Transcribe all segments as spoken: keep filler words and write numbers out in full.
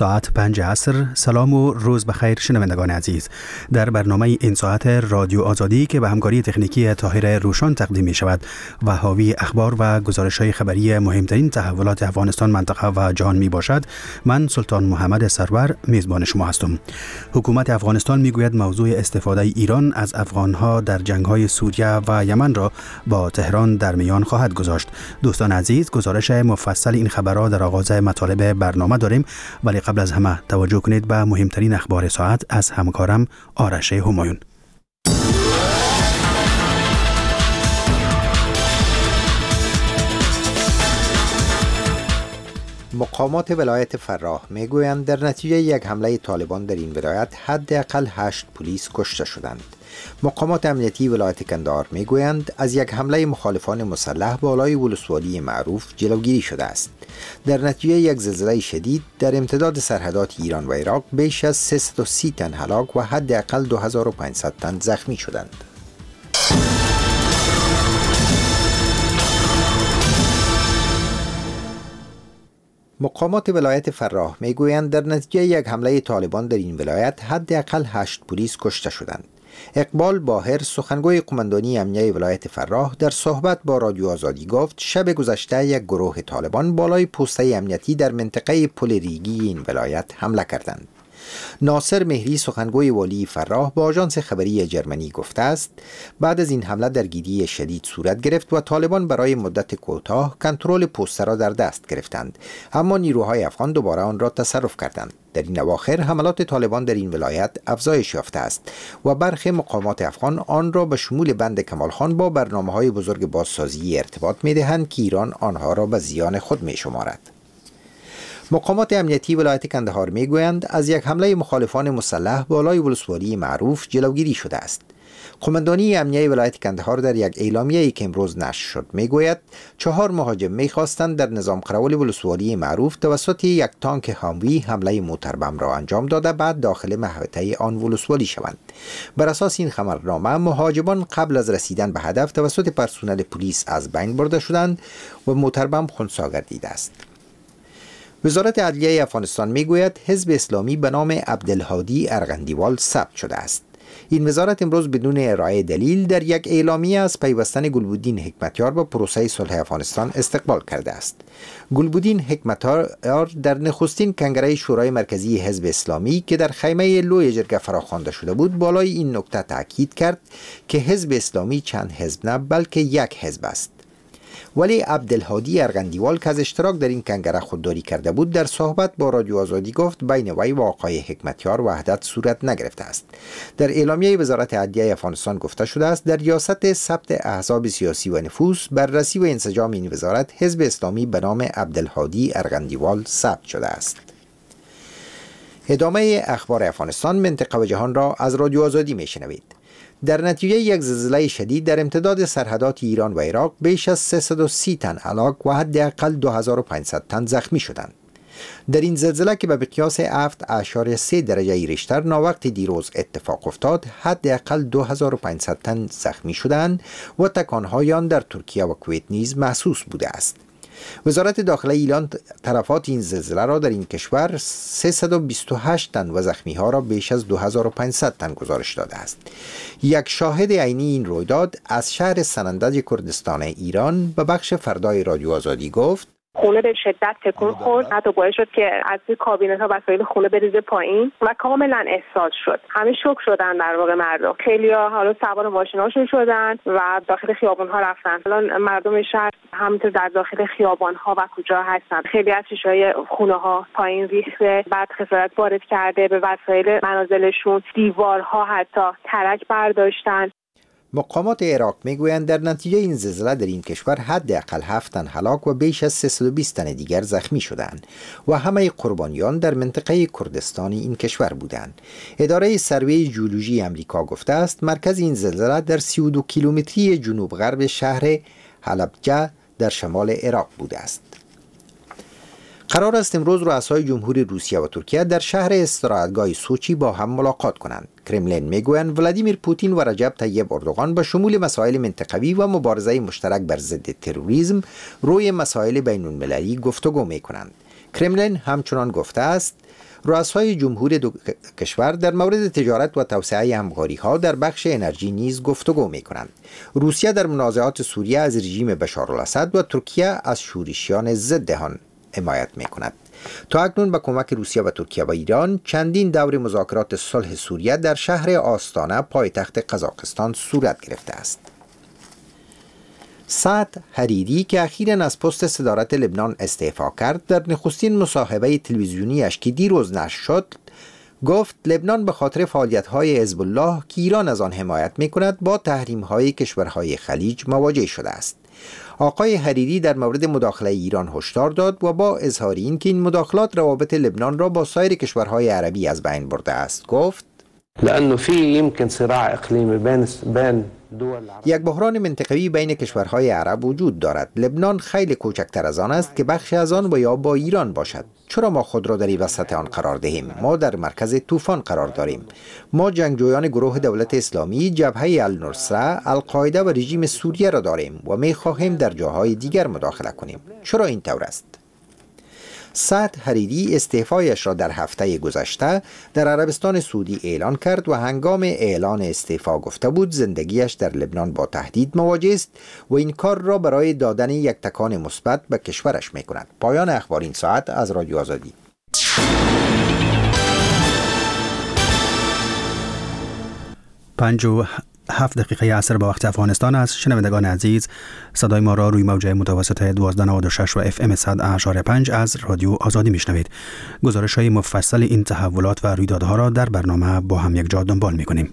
ساعت پنج عصر. سلام و روز بخیر شنوندگان عزیز. در برنامه این ساعت رادیو آزادی که به همکاری تکنیکی طاهر روشان تقدیم می شود و حاوی اخبار و گزارش‌های خبری مهمترین تحولات افغانستان، منطقه و جهان می باشد، من سلطان محمد سرور میزبان شما هستم. حکومت افغانستان می گوید موضوع استفاده ایران از افغانها در جنگ‌های سوریه و یمن را با تهران در میان خواهد گذاشت. دوستان عزیز، گزارش مفصل این خبرها در آغاز مطالب برنامه داریم، ولی قبل از همه توجه کنید به مهمترین اخبار ساعت از همکارم آرش همایون. مقامات ولایت فراه میگویند در نتیجه یک حمله طالبان در این ولایت حداقل هشت پلیس کشته شدند. مقامات امنیتی ولایت کندهار میگویند از یک حمله مخالفان مسلح بالای ولسوالی معروف جلوگیری شده است. در نتیجه یک زلزله شدید در امتداد سرحدات ایران و عراق بیش از سیصد و سی تن هلاک و حداقل دو هزار و پانصد تن زخمی شدند. مقامات ولایت فراه میگویند در نتیجه یک حمله طالبان در این ولایت حداقل هشت پلیس کشته شدند. اقبال باهر، سخنگوی قماندانی امنیه ولایت فراه، در صحبت با رادیو آزادی گفت شب گذشته یک گروه طالبان بالای پوسته امنیتی در منطقه پل ریگی این ولایت حمله کردند. ناصر مهری، سخنگوی والی فراه، با آژانس خبری جرمنی گفته است بعد از این حمله درگیری شدید صورت گرفت و طالبان برای مدت کوتاه کنترل پوسته را در دست گرفتند، اما نیروهای افغان دوباره آن را تصرف کردند. در این اواخر حملات طالبان در این ولایت افزایش یافته است و برخی مقامات افغان آن را به شمول بند کمال خان با برنامه‌های بزرگ بازسازی ارتباط می‌دهند که ایران آنها را به زیان خود می‌شمارد. مقامات امنیتی ولایت کندهار میگویند از یک حمله مخالفان مسلح بالای ولسوالی معروف جلوگیری شده است. قماندانی امنیه ولایت کندهار در یک اعلامیه‌ای که امروز نشر شد میگوید چهار مهاجم میخواستند در نظام قرول ولسوالی معروف توسط یک تانک هاموی حمله موتربم را انجام داده بعد داخل محوطه آن ولسوالی شوند. بر اساس این خبرنامه مهاجمان قبل از رسیدن به هدف توسط پرسنل پلیس از بین برده شدند و موتربم خنثی گردیده است. وزارت عدلیه افغانستان میگوید حزب اسلامی به نام عبدالهادی ارغندیوال ثبت شده است. این وزارت امروز بدون ارائه دلیل در یک اعلامیه از پیوستن گلبودین حکمتیار به پروسه صلح افغانستان استقبال کرده است. گلبودین حکمتیار در نخستین کنگره شورای مرکزی حزب اسلامی که در خیمه لوی جرگه فراخوانده شده بود بالای این نکته تاکید کرد که حزب اسلامی چند حزب نه بلکه یک حزب است. ولی عبدالهادی ارغندیوال که از اشتراک در این کنگره خودداری کرده بود در صحبت با رادیو آزادی گفت بین وی و آقای حکمتیار وحدت صورت نگرفته است. در اعلامیه وزارت عدلیه افغانستان گفته شده است در ریاست ثبت احزاب سیاسی و نفوذ، بررسی و انسجام این وزارت حزب اسلامی به نام عبدالهادی ارغندیوال ثبت شده است. ادامه اخبار افغانستان، منطقه و جهان را از رادیو آزادی میشنوید. در نتیجه یک زلزله شدید در امتداد سرحدات ایران و عراق بیش از سیصد و سی تن هلاک و حداقل دو هزار و پانصد تن زخمی شدند. در این زلزله که به مقیاس هفت اعشاریه سه درجه ریشتر ناوقت دیروز اتفاق افتاد، حداقل دو هزار و پانصد تن زخمی شدند و تکانهای آن در ترکیه و کویت نیز محسوس بوده است. وزارت داخله ایران تلفات این زلزله را در این کشور سیصد و بیست و هشت تن و زخمی ها را بیش از دو هزار و پانصد تن گزارش داده است. یک شاهد عینی این رویداد از شهر سنندج کردستان ایران به بخش فردای رادیو آزادی گفت خونه به شدت تکون خورد، حتی باعث شد که از کابینت ها وسایل خونه بریزه پایین و کاملا احساس شد. همه شوک شدن در واقع مردم. خیلی‌ها حالا سوار ماشیناشون شدن و داخل خیابان ها رفتن. الان مردم شهر همینطور در داخل خیابان ها و کجا هستن. خیلی از شیشه‌های خونه ها پایین ریخته، بعد خسارت وارد کرده به وسایل منازلشون، دیوارها حتی ترک برداشتن. مقامات عراق میگویند در نتیجه این زلزله در این کشور حداقل هفت تن هلاک و بیش از سیصد و بیست تن دیگر زخمی شدند و همه قربانیان در منطقه کردستان این کشور بودند. اداره سروی ژئولوژی آمریکا گفته است مرکز این زلزله در سی و دو کیلومتری جنوب غرب شهر حلبجه در شمال عراق بوده است. قرار است امروز رؤسای جمهوری روسیه و ترکیه در شهر استراحتگاه سوچی با هم ملاقات کنند. کرملین میگویند ولادیمیر پوتین و رجب طیب اردوغان به شمول مسائل منطقوی و مبارزه مشترک بر ضد تروریسم روی مسائل بین المللی گفتگو میکنند. کرملین همچنان گفته است رؤسای جمهور دو کشور در مورد تجارت و توسعه همکاری‌ها در بخش انرژی نیز گفتگو می‌کنند. روسیه در منازعات سوریه از رژیم بشارالاسد و ترکیه از شورشیان ضد آن حمایت می‌کند. تا اکنون با کمک روسیه و ترکیه و ایران چندین دور مذاکرات صلح سوریه در شهر آستانه پایتخت قزاقستان صورت گرفته است. سعد حریری که اخیراً از پست صدارت لبنان استعفا کرد، در نخستین مصاحبه تلویزیونیش که دیروز نشر شد گفت لبنان به خاطر فعالیت‌های حزب الله که ایران از آن حمایت می‌کند با تحریم‌های کشورهای خلیج مواجه شده است. آقای حریری در مورد مداخله ایران هشدار داد و با اظهار این که این مداخلات روابط لبنان را با سایر کشورهای عربی از بین برده است گفت لأنه في يمكن صراع إقليمي بين بين دول یک بحران منطقوی بین کشورهای عرب وجود دارد. لبنان خیلی کوچکتر از آن است که بخشی از آن و یا با ایران باشد. چرا ما خود را در وسط آن قرار دهیم؟ ما در مرکز طوفان قرار داریم. ما جنگجویان گروه دولت اسلامی، جبهه النصره، القاعده و رژیم سوریه را داریم و می خواهیم در جاهای دیگر مداخله کنیم. چرا این طور است؟ سعد حریری استعفایش را در هفته گذشته در عربستان سعودی اعلان کرد و هنگام اعلان استعفا گفته بود زندگیش در لبنان با تهدید مواجه است و این کار را برای دادن یک تکان مثبت به کشورش می کند. پایان اخبار این ساعت از رادیو آزادی. پنج و هفت دقیقه عصر با وقت افغانستان است. شنوندگان عزیز، صدای ما را روی موج متوسط دوازده نود و شش و اف ام صد و اشاره پنج از رادیو آزادی میشنوید. گزارش های مفصل این تحولات و رویدادها را در برنامه با هم یک جا دنبال میکنیم.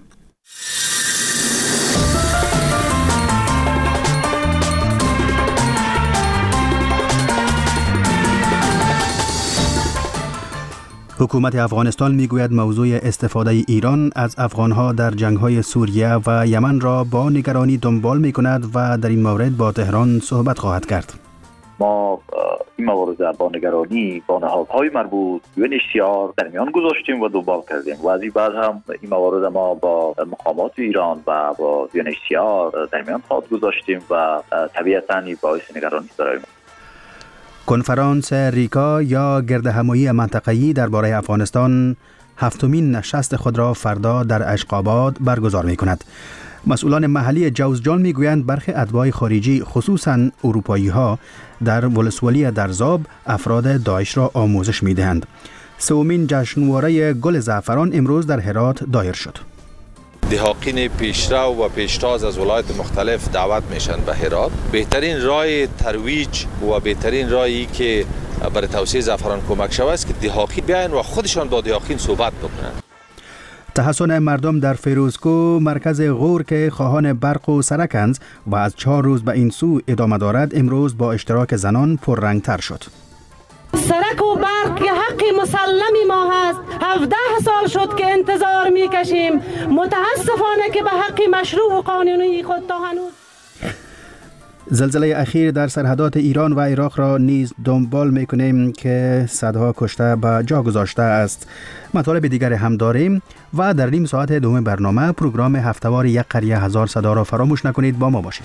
حکومت افغانستان میگوید موضوع استفاده ایران از افغانها در جنگ‌های سوریه و یمن را با نگرانی دنبال می‌کند و در این مورد با تهران صحبت خواهد کرد. ما این موارد با نگرانی با نهادهای مربوط یو ان اچ سی آر در میان گذاشتیم و دنبال کردیم و از این بعد هم این موارد ما با مقامات ایران و با یو ان اچ سی آر در میان خواهد گذاشتیم و طبیعتاً باعث نگرانی داریم. کنفرانس ریکا یا گردهمایی منطقه‌ای درباره افغانستان هفتمین نشست خود را فردا در اشقاباد برگزار می‌کند. مسئولان محلی جوزجان می‌گویند برخی اتباع خارجی خصوصاً اروپایی‌ها در ولسوالی درزاب افراد داعش را آموزش می‌دهند. سومین جشنواره گل زعفران امروز در هرات دایر شد. دهاقین پیشرو و پیشتاز از ولایت مختلف دعوت میشن به هرات. بهترین راه ترویج و بهترین راهی که برای توسعه زعفران کمک شود است که دهاقین بیاین و خودشان با دهاقین صحبت بکنن. تحسن مردم در فیروزکو مرکز غور که خواهان برق و سرکند و از چهار روز به این سو ادامه دارد امروز با اشتراک زنان پررنگتر شد. سرک و برق که حق مسلمی ما هست. هفده سال شد که انتظار میکشیم. متاسفانه که به حق مشروع و قانونی خود تا هنوز. زلزله اخیر در سرحدات ایران و عراق را نیز دنبال میکنیم که صدها کشته به جا گذاشته است. مطالب دیگر هم داریم و در نیم ساعت دوم برنامه پروگرام هفته‌وار یک قریه هزار صدا را فراموش نکنید. با ما باشید.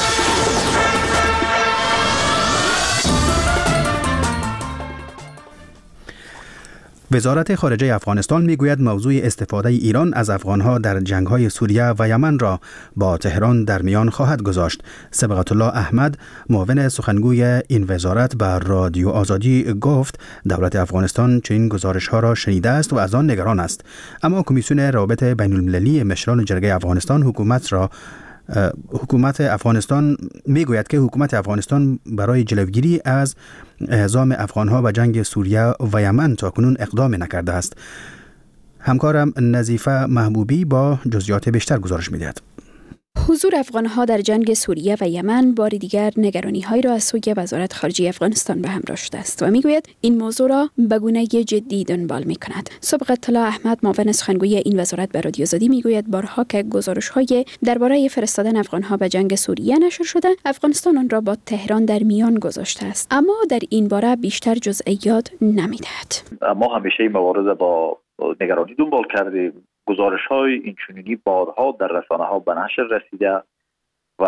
وزارت خارجه افغانستان میگوید موضوع استفاده ایران از افغانها در جنگ‌های سوریه و یمن را با تهران در میان خواهد گذاشت. سبقت الله احمد معاون سخنگوی این وزارت به رادیو آزادی گفت دولت افغانستان چنین گزارش‌ها را شنیده است و از آن نگران است. اما کمیسیون روابط بین المللی مشران جرگه افغانستان حکومت را حکومت افغانستان میگوید که حکومت افغانستان برای جلوگیری از اعزام افغانها به جنگ سوریه و یمن تاکنون اقدام نکرده است. همکارم نظیفه محبوبی با جزئیات بیشتر گزارش می‌دهد. حضور افغان‌ها در جنگ سوریه و یمن بار دیگر نگرانی‌هایی را از سوی وزارت خارجه افغانستان به همراه شده است و می‌گوید این موضوع را به گونه جدی دنبال می‌کند. سبقت الله احمد معاون سخنگوی این وزارت به رادیو آزادی می‌گوید بارها که گزارش‌های درباره فرستادن افغان‌ها به جنگ سوریه نشر شده، افغانستان آن را با تهران در میان گذاشته است، اما در این باره بیشتر جزئیات نمی‌دهد. ما همیشه این موارد با نگرانی دنبال کردیم. گزارش‌های اینچنینی بارها در رسانه‌ها به نشر رسیده و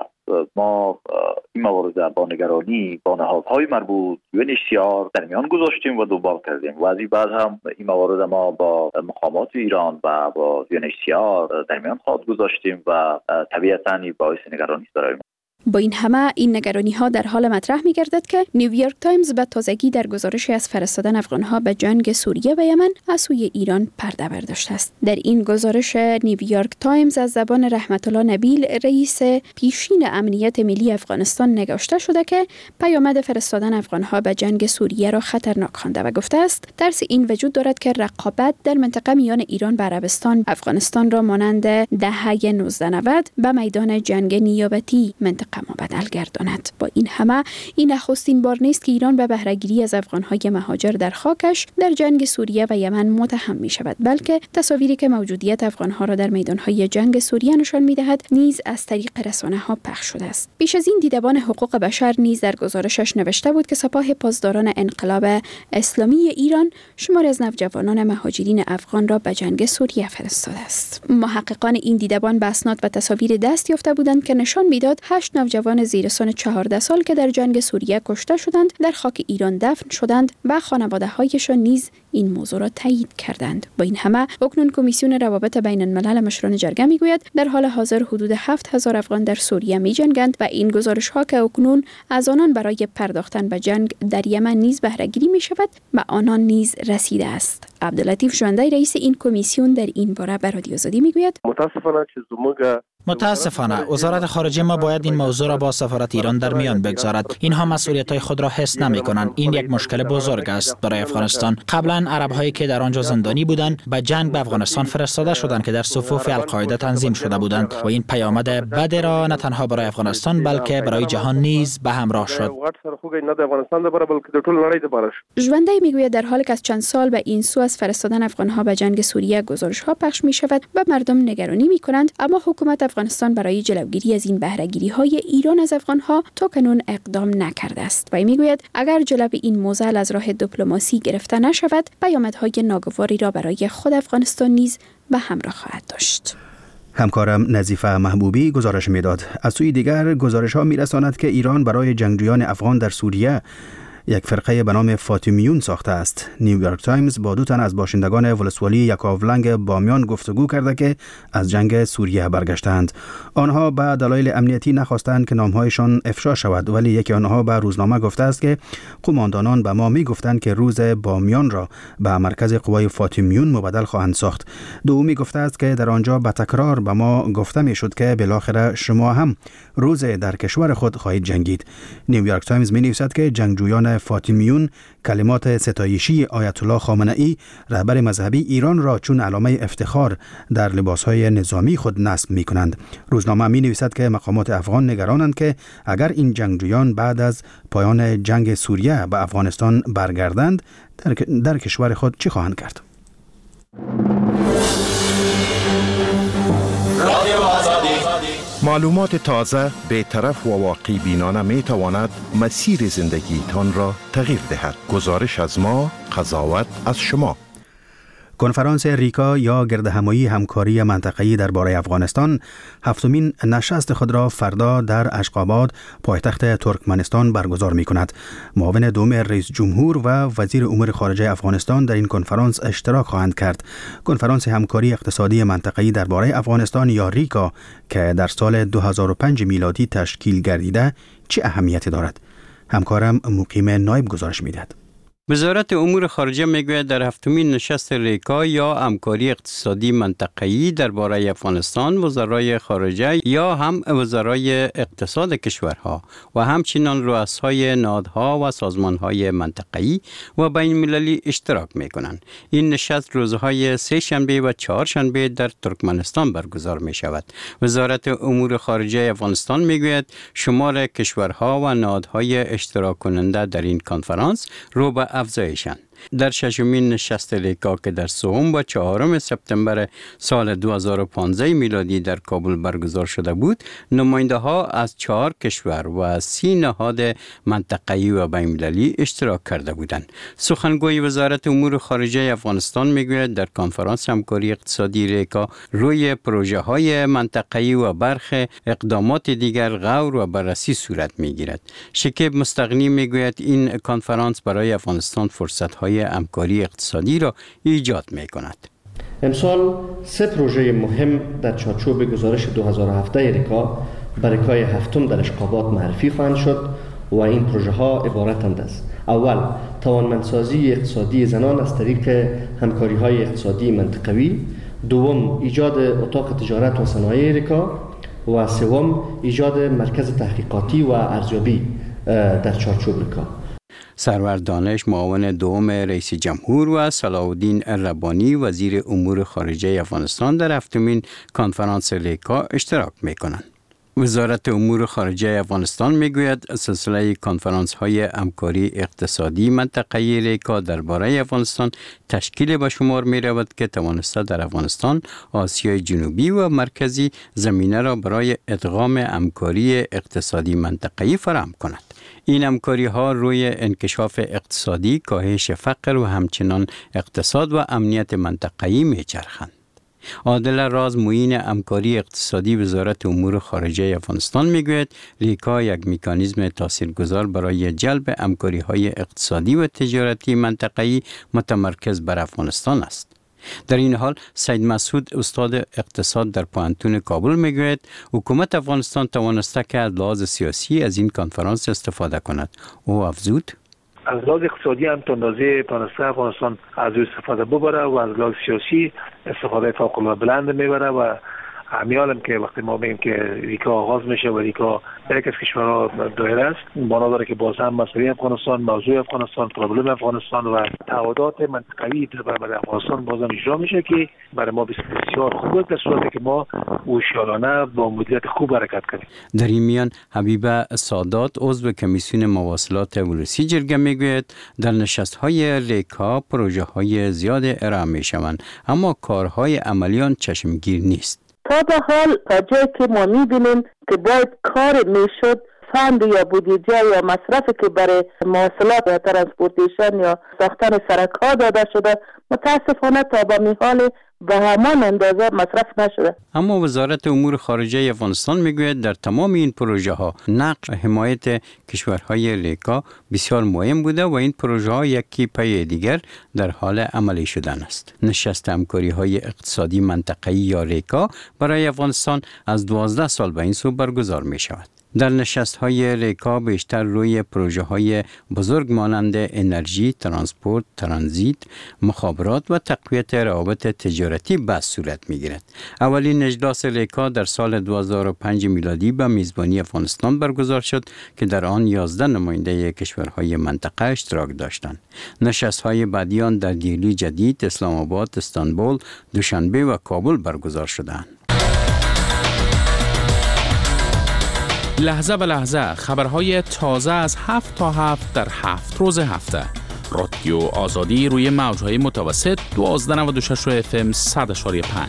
ما این موارد با نگرانی با نهادهای مربوط یو ان اچ سی آر در میان گذاشتیم و دنبال کردیم و از این بعد هم این موارد ما با مقامات ایران و با یو ان اچ سی آر در میان خواهد گذاشتیم و طبیعتاً باعث نگرانی است برای ما. با این همه این نگرانی ها در حال مطرح می گردد که نیویورک تایمز به تازگی در گزارشی از فرستادن افغان ها به جنگ سوریه و یمن از سوی ایران پرده برداشته است. در این گزارش نیویورک تایمز از زبان رحمت الله نبیل رئیس پیشین امنیت ملی افغانستان نگاشته شده که پیامد فرستادن افغان ها به جنگ سوریه را خطرناک خوانده و گفته است ترس این وجود دارد که رقابت در منطقه میان ایران و عربستان افغانستان را مانند دهه نوزده نود به میدان جنگ نیابتی منطقه ما بدل گرداند. با این همه این نخستین بار نیست که ایران به بهره‌گیری از افغان‌های مهاجر در خاکش در جنگ سوریه و یمن متهم می شود، بلکه تصاویری که موجودیت افغان‌ها را در میدان‌های جنگ سوریه نشان می‌دهد نیز از طریق رسانه‌ها پخش شده است. پیش از این دیدبان حقوق بشر نیز در گزارشش نوشته بود که سپاه پاسداران انقلاب اسلامی ایران شماری از نوجوانان مهاجرین افغان را به جنگ سوریه فرستاده است. محققان این دیدبان به اسناد و تصاویر دست یافته بودند که نشان می‌داد هشت نوجوان زیر سن چهارده سال که در جنگ سوریه کشته شدند در خاک ایران دفن شدند و خانواده‌هایشان نیز این موضوع را تایید کردند. با این همه اکنون کمیسیون روابط بین الملل مشران جرگه میگوید در حال حاضر حدود هفت هزار افغان در سوریه می‌جنگند و این گزارش‌ها که اکنون از آنان برای پرداختن به جنگ در یمن نیز بهره‌گیری می‌شود به آنان نیز رسیده است. عبداللطیف ژوندی رئیس این کمیسیون در این باره به رادیو آزادی میگوید متاسفانه چه زموږ متاسفانه وزارت خارجه ما باید این موضوع را با سفارت ایران در میان بگذارد. اینها مسئولیت‌های خود را حس نمی‌کنند. این یک مشکل بزرگ است برای افغانستان. قبلا عرب‌هایی که در آنجا زندانی بودند به جنگ به افغانستان فرستاده شدند که در صفوف القاعده تنظیم شده بودند و این پیامد بد را نه تنها برای افغانستان بلکه برای جهان نیز به همراه شد. ژوندی میگوید در حالی که از چند سال به این سو از فرستادن افغان‌ها به جنگ سوریه گزارش‌ها پخش می‌شود و مردم نگرانی می‌کنند، اما حکومت افغانستان برای جلوگیری از این بهره‌گیری‌های ایران از افغان‌ها تاکنون اقدام نکرده است و میگوید اگر جلوی این موضوع از راه دیپلماسی گرفته نشود پیامدهای ناگواری را برای خود افغانستان نیز به همراه خواهد داشت. همکارم نظیفه محبوبی گزارش میداد. از سوی دیگر گزارش ها میرساند که ایران برای جنگجویان افغان در سوریه یک فرقه به نام فاطمیون ساخته است. نیویورک تایمز با دو تن از باشندگان ولسوالی یکاولنگ بامیان گفتگو کرده که از جنگ سوریه برگشتند. آنها به دلایل امنیتی نخواستند که نامهایشان افشا شود، ولی یکی آنها به روزنامه گفته است که قماندانان به ما میگفتند که روز بامیان را به مرکز قوای فاطمیون مبدل خواهند ساخت. دومی گفته است که در آنجا به تکرار به ما گفته میشد که بالاخره شما هم روز در کشور خود خواهید جنگید. نیویورک تایمز می نویسد که جنگجویان فاطمیون کلمات ستایشی آیت الله خامنه‌ای رهبر مذهبی ایران را چون علامه افتخار در لباسهای نظامی خود نصب می کنند. روزنامه می نویسد که مقامات افغان نگرانند که اگر این جنگجویان بعد از پایان جنگ سوریه به افغانستان برگردند در, در کشور خود چه خواهند کرد؟ معلومات تازه، بی‌طرف و واقعی بینانه می تواند مسیر زندگی تان را تغییر دهد. گزارش از ما، قضاوت از شما. کنفرانس ریکا یا گردهمایی همکاری منطقه‌ای درباره افغانستان هفتمین نشست خود را فردا در اشقاباد پایتخت ترکمنستان برگزار می‌کند. معاون دوم رئیس جمهور و وزیر امور خارجه افغانستان در این کنفرانس اشتراک خواهند کرد. کنفرانس همکاری اقتصادی منطقه‌ای درباره افغانستان یا ریکا که در سال دو هزار و پنج میلادی تشکیل گردیده چه اهمیتی دارد؟ همکارم مقیم نایب گزارش می‌دهد. وزارت امور خارجه میگوید در هفتمین نشست ریکا یا همکاری اقتصادی منطقه‌ای درباره افغانستان وزرای خارجه یا هم وزرای اقتصاد کشورها و همچنین رؤسای نهادها و سازمانهای منطقه‌ای و بین المللی اشتراک میکنند. این نشست روزهای سه شنبه و چهار شنبه در ترکمنستان برگزار می شود. وزارت امور خارجه افغانستان میگوید شمار کشورها و نهادهای اشتراک کننده در این کنفرانس رو به افزایشند. در ششمین نشست لیکا که در سوم و چهارم سپتامبر سال دو هزار و پانزده میلادی در کابل برگزار شده بود، نماینده ها از چهار کشور و از سی نهاد منطقه‌ای و بین‌المللی اشتراک کرده بودند. سخنگوی وزارت امور خارجه افغانستان میگوید در کنفرانس همکاری اقتصادی لیکا روی پروژه های منطقه‌ای و برخ اقدامات دیگر غور و بررسی صورت میگیرد. شکیب مستغنی میگوید این کنفرانس برای افغانستان فرصت های همکاری اقتصادی را ایجاد میکند. امسال سه پروژه مهم در چارچوب گزارش دو هزار و هفده ریکا برای هفتم در اشقابات معرفی خواهند شد و این پروژه ها عبارتند است: اول، توانمندسازی اقتصادی زنان از طریق همکاری های اقتصادی منطقوی. دوم، ایجاد اتاق تجارت و صنایع ریکا. و سوم، ایجاد مرکز تحقیقاتی و ارزیابی در چارچوب ریکا. سرور دانش معاون دوم رئیس جمهور و صلاح الدین ربانی وزیر امور خارجه افغانستان در هفتمین کنفرانس لیکا اشتراک می‌کنند. وزارت امور خارجه افغانستان میگوید سلسله کنفرانس های همکاری اقتصادی منطقه‌ای لیکا درباره افغانستان تشکیل به شمار می رود که توانسته در افغانستان، آسیای جنوبی و مرکزی زمینه را برای ادغام همکاری اقتصادی منطقه‌ای فراهم کند. این همکاری ها روی انکشاف اقتصادی، کاهش فقر و همچنان اقتصاد و امنیت منطقه‌ای می چرخند. عادل راز معین همکاری اقتصادی وزارت امور خارجه افغانستان میگوید لیکا یک مکانیزم تاثیرگذار برای جلب همکاری‌های اقتصادی و تجارتی منطقه‌ای متمرکز بر افغانستان است. در این حال سید مسعود استاد اقتصاد در پوهنتون کابل میگوید حکومت افغانستان توانسته که از لحاظ سیاسی از این کنفرانس استفاده کند. او افزود: از لحاظ اقتصادی هم تا اندازه تانسته افغانستان از او استفاده ببره و از لحاظ سیاسی استفاده فوق العاده بلند میبره و همیالم که وقتی ما بگیم که ریکا آغاز میشه و ریکا یک از کشورها دایره است، بانا داره که باز هم مسئله افغانستان، موضوع افغانستان، پروبلم افغانستان و تعهدات منطقوی برای افغانستان باز هم اجرا میشه که برای ما بسیار خوب است در صورتی که ما هوشیارانه با مدیریت خوب حرکت کنیم. در این میان حبیبه سادات عضو کمیسیون مواصلات ولسی جرگه میگوید در نشست‌های لیکا پروژه‌های زیاد ارائه میشوند اما کارهای عملی آن چشمگیر نیست. تا به حال تا جایی که ما میبینیم که باید کار میشد فند یا بودجه یا مصرفی که برای مواصلات یا ترانسپورتیشن یا ساختن سرک‌ها داده شده متاسفانه تا به میحال به همان اندازه مصرف نشده. اما وزارت امور خارجه افغانستان میگوید در تمام این پروژه ها نقش حمایت کشورهای لیکا بسیار مهم بوده و این پروژه ها یکی پی دیگر در حال عملی شدن است. نشست همکاری های اقتصادی منطقه‌ای یا لیکا برای افغانستان از دوازده سال به این سو برگزار می شود. در نشست‌های لیکا بیشتر روی پروژه‌های بزرگ مانند انرژی، ترانسپورت، ترانزیت، مخابرات و تقویت روابط تجارتی بحث صورت می‌گیرد. اولین اجلاس لیکا در سال دو هزار و پنج میلادی به میزبانی افغانستان برگزار شد که در آن یازده نماینده کشورهای منطقه اشتراک داشتند. نشست‌های بعدی آن در دیلی جدید، اسلام آباد، استانبول، دوشنبه و کابل برگزار شدند. لحظه به لحظه خبرهای تازه از هفت تا هفت در هفت روز هفته. رادیو آزادی روی موجهای متوسط دوازده نود و شش اف ام صد اشاری پنج.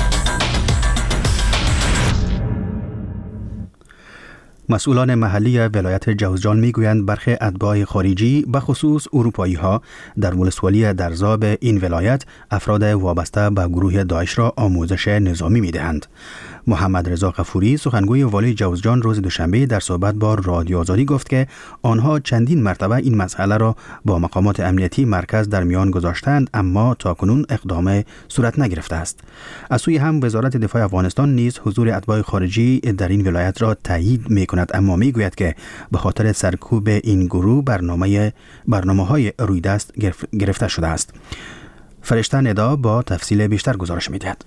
مسئولان محلی ولایت جوزجان میگویند برخی اتباع خارجی به خصوص اروپایی ها در ولسوالی درزاب این ولایت افراد وابسته به گروه داعش را آموزش نظامی میدهند. محمد رضا غفوری سخنگوی والی جوزجان روز دوشنبه در صحبت با رادیو آزادی گفت که آنها چندین مرتبه این مسئله را با مقامات امنیتی مرکز در میان گذاشتند اما تاکنون اقدام صورت نگرفته است. از سوی هم وزارت دفاع افغانستان نیز حضور اتباع خارجی در این ولایت را تایید می‌کند اما میگوید که به خاطر سرکوب این گروه برنامه برنامه‌های رویدست گرفته شده است. فرشته ندا با تفصیل بیشتر گزارش می‌دهد.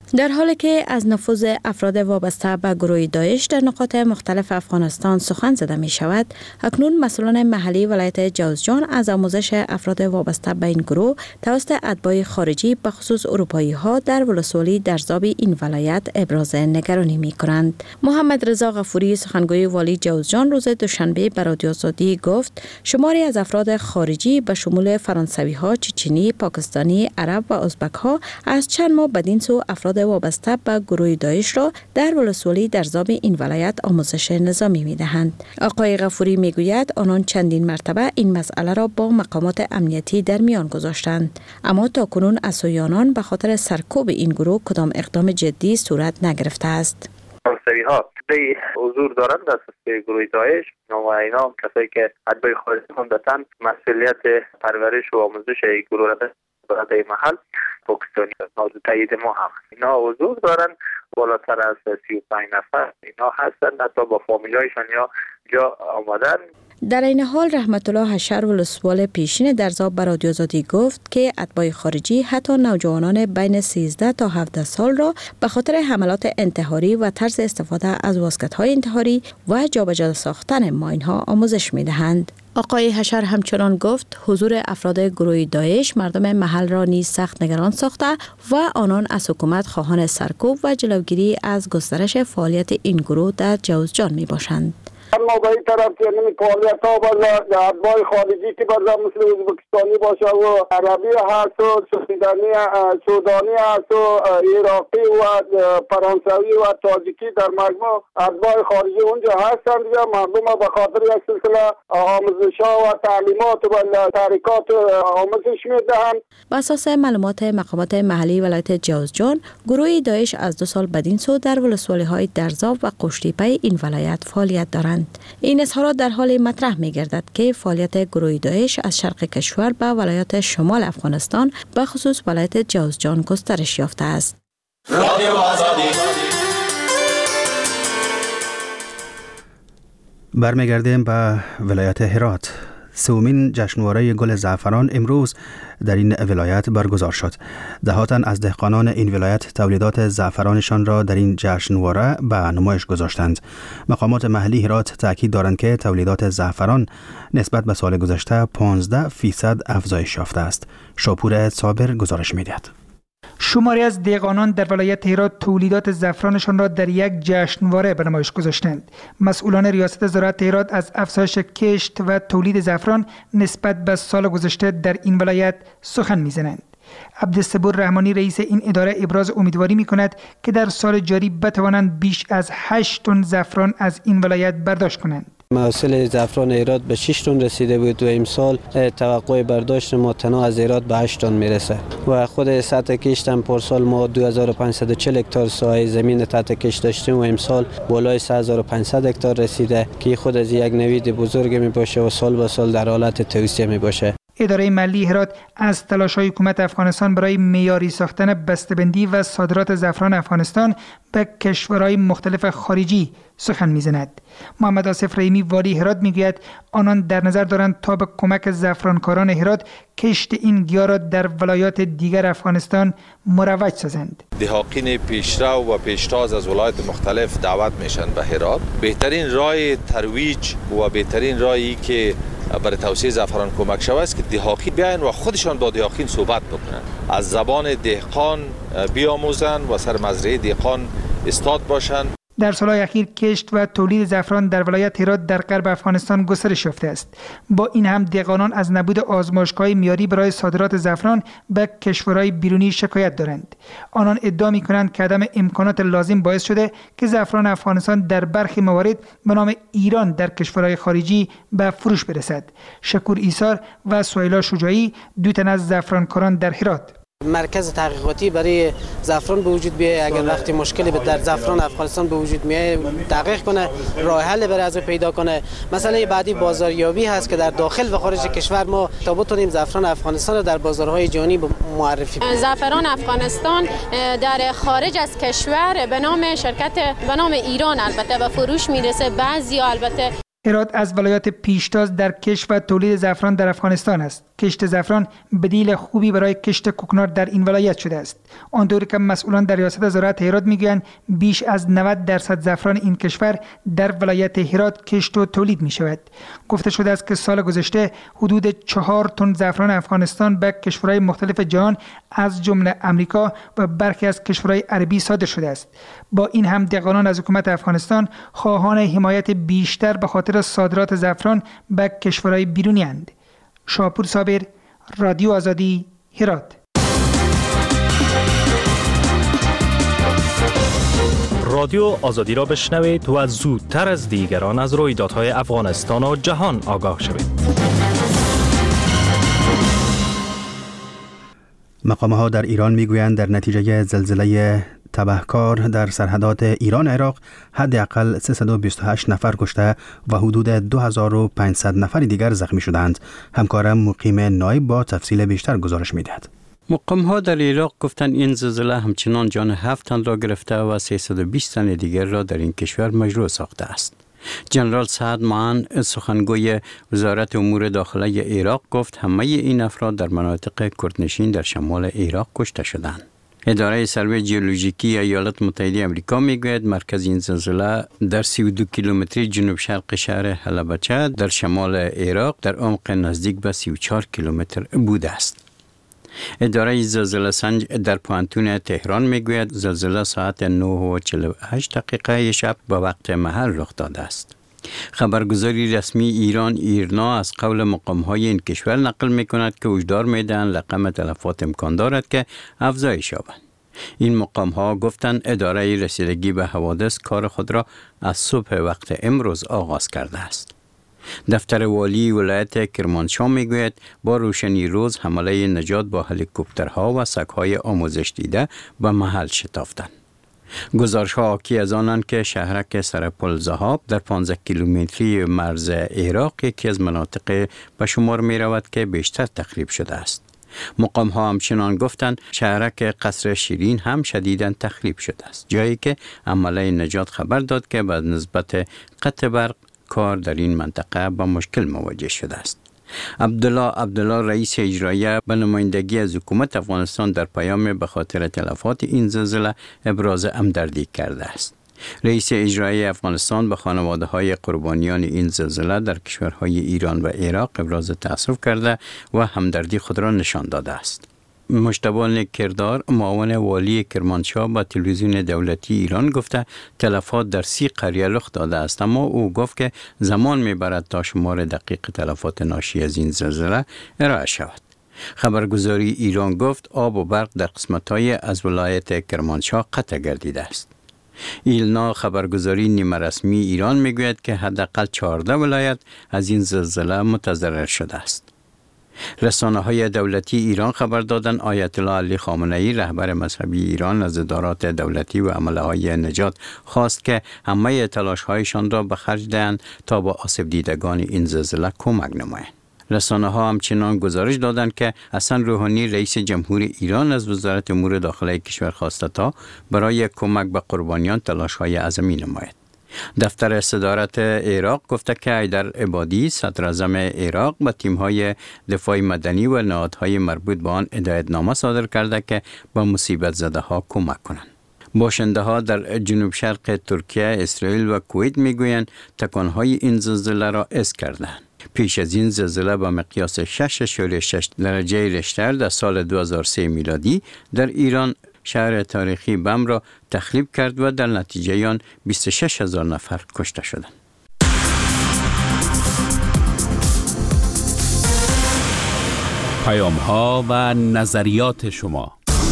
در حالی که از نفوذ افراد وابسته به گروه داعش در نقاط مختلف افغانستان سخن زده می شود، اکنون مسئولان محلی ولایت جوزجان از آموزش افراد وابسته به این گروه توسط اتباع خارجی به خصوص اروپایی ها در ولسوالی در ذاب این ولایت ابراز نگرانی می کنند. محمد رضا غفوری سخنگوی والی جوزجان روز دوشنبه به رادیو آزادی گفت شماری از افراد خارجی به شمول فرانسوی ها، چچنی، پاکستانی، عرب و ازبک ها از چند ماه بدین سو افراد وابسته به گروه داعش را در ولسوالی در ذاب این ولایت آموزش نظامی می دهند. آقای غفوری می گوید آنان چندین مرتبه این مسئله را با مقامات امنیتی در میان گذاشتند، اما تا کنون از سوی آنان به خاطر سرکوب این گروه کدام اقدام جدی صورت نگرفته است. فرانسوی ها به حضور دارند در گروه داعش و اینا کسایی که اتباع خارجی عمدتاً مسئولیت پرورش و آموزش این گروه را در محل پاکستانی موضوع تایید ما هم اینا حضور دارن، بالاتر از سی و پنج نفر اینا هستن، حتی با فامیلایشان یا جا آمدن. در این حال رحمت الله حشر ولسوال پیشین در ذاب به رادیو آزادی گفت که اتباع خارجی حتی نوجوانان بین سیزده تا هفده سال را به خاطر حملات انتحاری و طرز استفاده از واسکت‌های انتحاری و جابجا ساختن ماین‌ها آموزش می‌دهند. آقای حشر همچنان گفت حضور افراد گروه داعش مردم محل را نیز سخت نگران ساخته و آنان از حکومت خواهان سرکوب و جلوگیری از گسترش فعالیت این گروه در جوزجان می باشند. اما به این طرف که نمی فعالیت ها باز اتباع خارجی که باز مثل ازبکستانی باشه و عربی هست و سودانی سودانی هست و عراقی و فرانسوی و تاجیکی در مجموع اتباع خارجی اونجا هستند یا مردم به خاطر یک سلسله آموزش ها و تعلیمات و تحریکات آموزش میدهند. بر اساس معلومات مقامات محلی ولایت جوزجان، گروه داعش از دو سال بدین سو در ولسوالی های درزاب و قشتیپه این ولایت فعالیت دارند. این اظهارات در حال مطرح می گردد که فعالیت گروه داعش از شرق کشور به ولایات شمال افغانستان به خصوص ولایت جوزجان گسترش یافته است. رادیو آزادی. برمیگردیم به ولایت هرات. سومین جشنواره گل زعفران امروز در این ولایت برگزار شد. دهاتن از دهقانان این ولایت تولیدات زعفرانشان را در این جشنواره به نمایش گذاشتند. مقامات محلی هرات تاکید دارند که تولیدات زعفران نسبت به سال گذشته پانزده فیصد افزایش یافته است. شاپور صابر گزارش می‌دهد. شماری از دهقانان در ولایت هرات تولیدات زعفرانشان را در یک جشنواره به نمایش گذاشتند. مسئولان ریاست زراعت هرات از افزایش کشت و تولید زعفران نسبت به سال گذشته در این ولایت سخن می‌زنند. عبدالصبور رحمانی رئیس این اداره ابراز امیدواری می‌کند که در سال جاری بتوانند بیش از هشت تن زعفران از این ولایت برداشت کنند. محصول زعفران هرات به شش تن رسیده بود و امسال توقع برداشت ما تنها از هرات به هشت تن میرسه و خود سطح کشت هم پارسال ما دو هزار و پانصد و چهل هکتار ساحه زمین تحت کشت داشتیم و امسال بالای سه هزار و پانصد هکتار رسیده که خود از یک نوید بزرگ می باشه و سال به سال در حالت توسعه می باشه. اداره ملی هرات از تلاش‌های حکومت افغانستان برای معیاری ساختن بسته‌بندی و صادرات زعفران افغانستان به کشورهای مختلف خارجی سخن می‌زند. محمد آصف رحیمی والی هرات می‌گوید آنان در نظر دارند تا به کمک زعفرانکاران هرات کشت این گیاه را در ولایات دیگر افغانستان مروج سازند. دهاقین پیشرو و پیشتاز از ولایات مختلف دعوت میشن به هرات. بهترین راه ترویج و بهترین راهی که برای توسعه زعفران کمک شود است که دهاقی بیاین و خودشان با دهاقین صحبت بکنن، از زبان دهقان بیاموزن و سر مزرعه دهقان استاد باشن. در سالهای اخیر کشت و تولید زعفران در ولایت هرات در غرب افغانستان گسترش یافته است. با این هم دهقانان از نبود آزمایشگاه معیاری برای صادرات زعفران به کشورهای بیرونی شکایت دارند. آنان ادعا می‌کنند که عدم امکانات لازم باعث شده که زعفران افغانستان در برخی موارد به نام ایران در کشورهای خارجی به فروش برسد. شکور ایسار و سهیلا شجاعی دو تن از زعفرانکاران در هرات مرکز تحقیقاتی برای زعفران به وجود بیاید. اگر وقتی مشکلی در زعفران افغانستان به وجود میاد تحقیق کنه، راه حل برای از پیدا کنه. مسئله بعدی بازاریابی هست که در داخل و خارج کشور ما تا بتونیم زعفران افغانستان را در بازارهای جهانی معرفی کنیم. زعفران افغانستان در خارج از کشور به نام شرکت به نام ایران البته به فروش میرسه. بعضی البته هرات از ولایات پیشتاز در کشت و تولید زعفران در افغانستان است. کشت زعفران بدیل خوبی برای کشت کوکنار در این ولایت شده است. آنطور که مسئولان در ریاست زراعت هرات میگویند بیش از نود درصد زعفران این کشور در ولایت هرات کشت و تولید می شود. گفته شده است که سال گذشته حدود چهار تن زعفران افغانستان به کشورهای مختلف جهان از جمله امریکا و برخی از کشورهای عربی صادر شده است. با این هم دهقانان از حکومت افغانستان خواهان حمایت بیشتر به خاطر صادرات زعفران به کشورهای بیرونی اند. شاپور صابر، رادیو آزادی، هرات. رادیو آزادی را بشنوید و زودتر از دیگران از رویدادهای افغانستان و جهان آگاه شوید. مقام‌ها در ایران میگویند در نتیجه زلزله تبهکار در سرحدات ایران عراق حداقل سیصد و بیست و هشت نفر کشته و حدود دو هزار و پانصد نفر دیگر زخمی شدند. همکارم مقیم نایب با تفصیل بیشتر گزارش می‌دهد. مقام‌ها در عراق گفتند این زلزله همچنان جان هفت تن را گرفته و سیصد و بیست تن دیگر را در این کشور مجروح ساخته است. جنرال سعد معن سخنگوی وزارت امور داخلی عراق گفت همه این افراد در مناطق کردنشین در شمال عراق کشته شدند. اداره سروی ژئولوژیکی ایالات متحده آمریکا میگوید مرکز این زلزله در سی و دو کیلومتری جنوب شرق شهر حلبچه در شمال عراق در عمق نزدیک به سی و چهار کیلومتر بوده است. اداره زلزله سنج در پوانتون تهران میگوید زلزله ساعت نه و چهل و هشت دقیقه شب به وقت محل رخ داده است. خبرگزاری رسمی ایران ایرنا از قول مقام‌های این کشور نقل می‌کند که هشدار می‌دهند رقم تلفات امکان دارد که افزایش یابد. این مقام‌ها گفتند اداره رسیدگی به حوادث کار خود را از صبح وقت امروز آغاز کرده است. دفتر والی ولایت کرمانشاه میگوید با روشنی روز حمله نجات با هلیکوپترها و سگ‌های آموزش دیده به محل شتافتند. گزارش‌ها حاکی از آنند که شهرک سرپل ذهاب در پانزده کیلومتری مرز عراق یکی از مناطق به شمار می رود که بیشتر تخریب شده است. مقام‌ها همچنان گفتند شهرک قصر شیرین هم شدیداً تخریب شده است، جایی که عمله نجات خبر داد که به نسبت قطع برق کار در این منطقه با مشکل مواجه شده است. عبدالله عبدالله رئیس اجرایی به نمایندگی از حکومت افغانستان در پیام به خاطر تلفات این زلزله ابراز همدردی کرده است. رئیس اجرایی افغانستان به خانواده های قربانیان این زلزله در کشورهای ایران و عراق ابراز تأسف کرده و همدردی خود را نشان داده است. مجتبی نیکردار معاون والی کرمانشاه با تلویزیون دولتی ایران گفته تلفات در سی قریه رخ داده است، اما او گفت که زمان میبرد تا شمار دقیق تلفات ناشی از این زلزله ارائه شود. خبرگزاری ایران گفت آب و برق در قسمت‌های از ولایت کرمانشاه قطع گردیده است. ایلنا خبرگزاری نیمه رسمی ایران میگوید که حداقل چهارده ولایت از این زلزله متضرر شده است. رسانه‌های دولتی ایران خبر دادند آیت الله علی خامنه‌ای رهبر مذهبی ایران از ادارات دولتی و عمله‌های نجات خواست که همه تلاش‌هایشان را به خرج دهند تا با آسیب دیدگان این زلزله کمک نمایند. رسانه‌ها همچنان گزارش دادند که حسن روحانی رئیس جمهور ایران از وزارت امور داخلی کشور خواسته تا برای کمک به قربانیان تلاش‌های عظیمی نماید. دفتر صدارت عراق گفته که حیدر عبادی صدر اعظم عراق با تیم‌های دفاع مدنی و نهادهای مربوط به آن هدایتنامه صادر کرده که با مصیبت زده‌ها کمک کنند. باشنده‌ها در جنوب شرق ترکیه، اسرائیل و کویت میگویند تکان‌های این زلزله را حس کردند. پیش از این زلزله با مقیاس شش و شش درجه ریشتر در سال دو هزار و سه میلادی در ایران شهر تاریخی بم را تخریب کرد و در نتیجه آن بیست و شش هزار نفر کشته شدند. پیام‌ها و نظریات شما.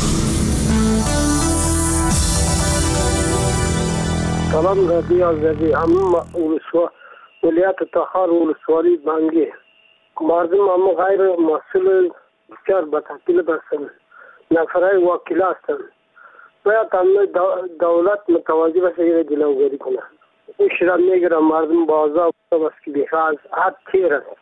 سلام رادیو آزادی. اما ولیت تخار ولسوالی بانگی مردم اما غیر مسئول بسیار به تحصیل برسند، نفرای وکیل هستند. باید همه دولت متوجه بشه یه جلوگیری کنه. این شرم میگیره مردم بازار بس که بیخواست حد تیر است.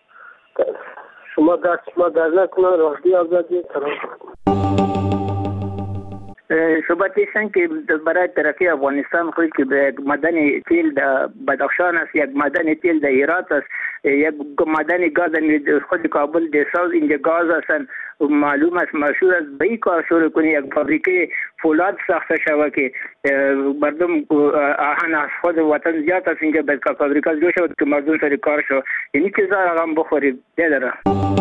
شما دست شما در نکنه رادیو آزادی سلام. صحبت ایستن که برای ترقی افغانستان خود که معدن تیل در بدخشان است، یک معدن تیل در هرات است، یک معدن گاز خود کابل دساز اینجا گاز هستند. معلوم است مشهور است به این کار شروع کنی، یک فابریکه فولاد ساخته شود که مردم آهن از خود وطن زیاد است اینجا به فابریکه جو شود که مردم سر کار شو، یعنی چیزا رقم بخوری دیداره.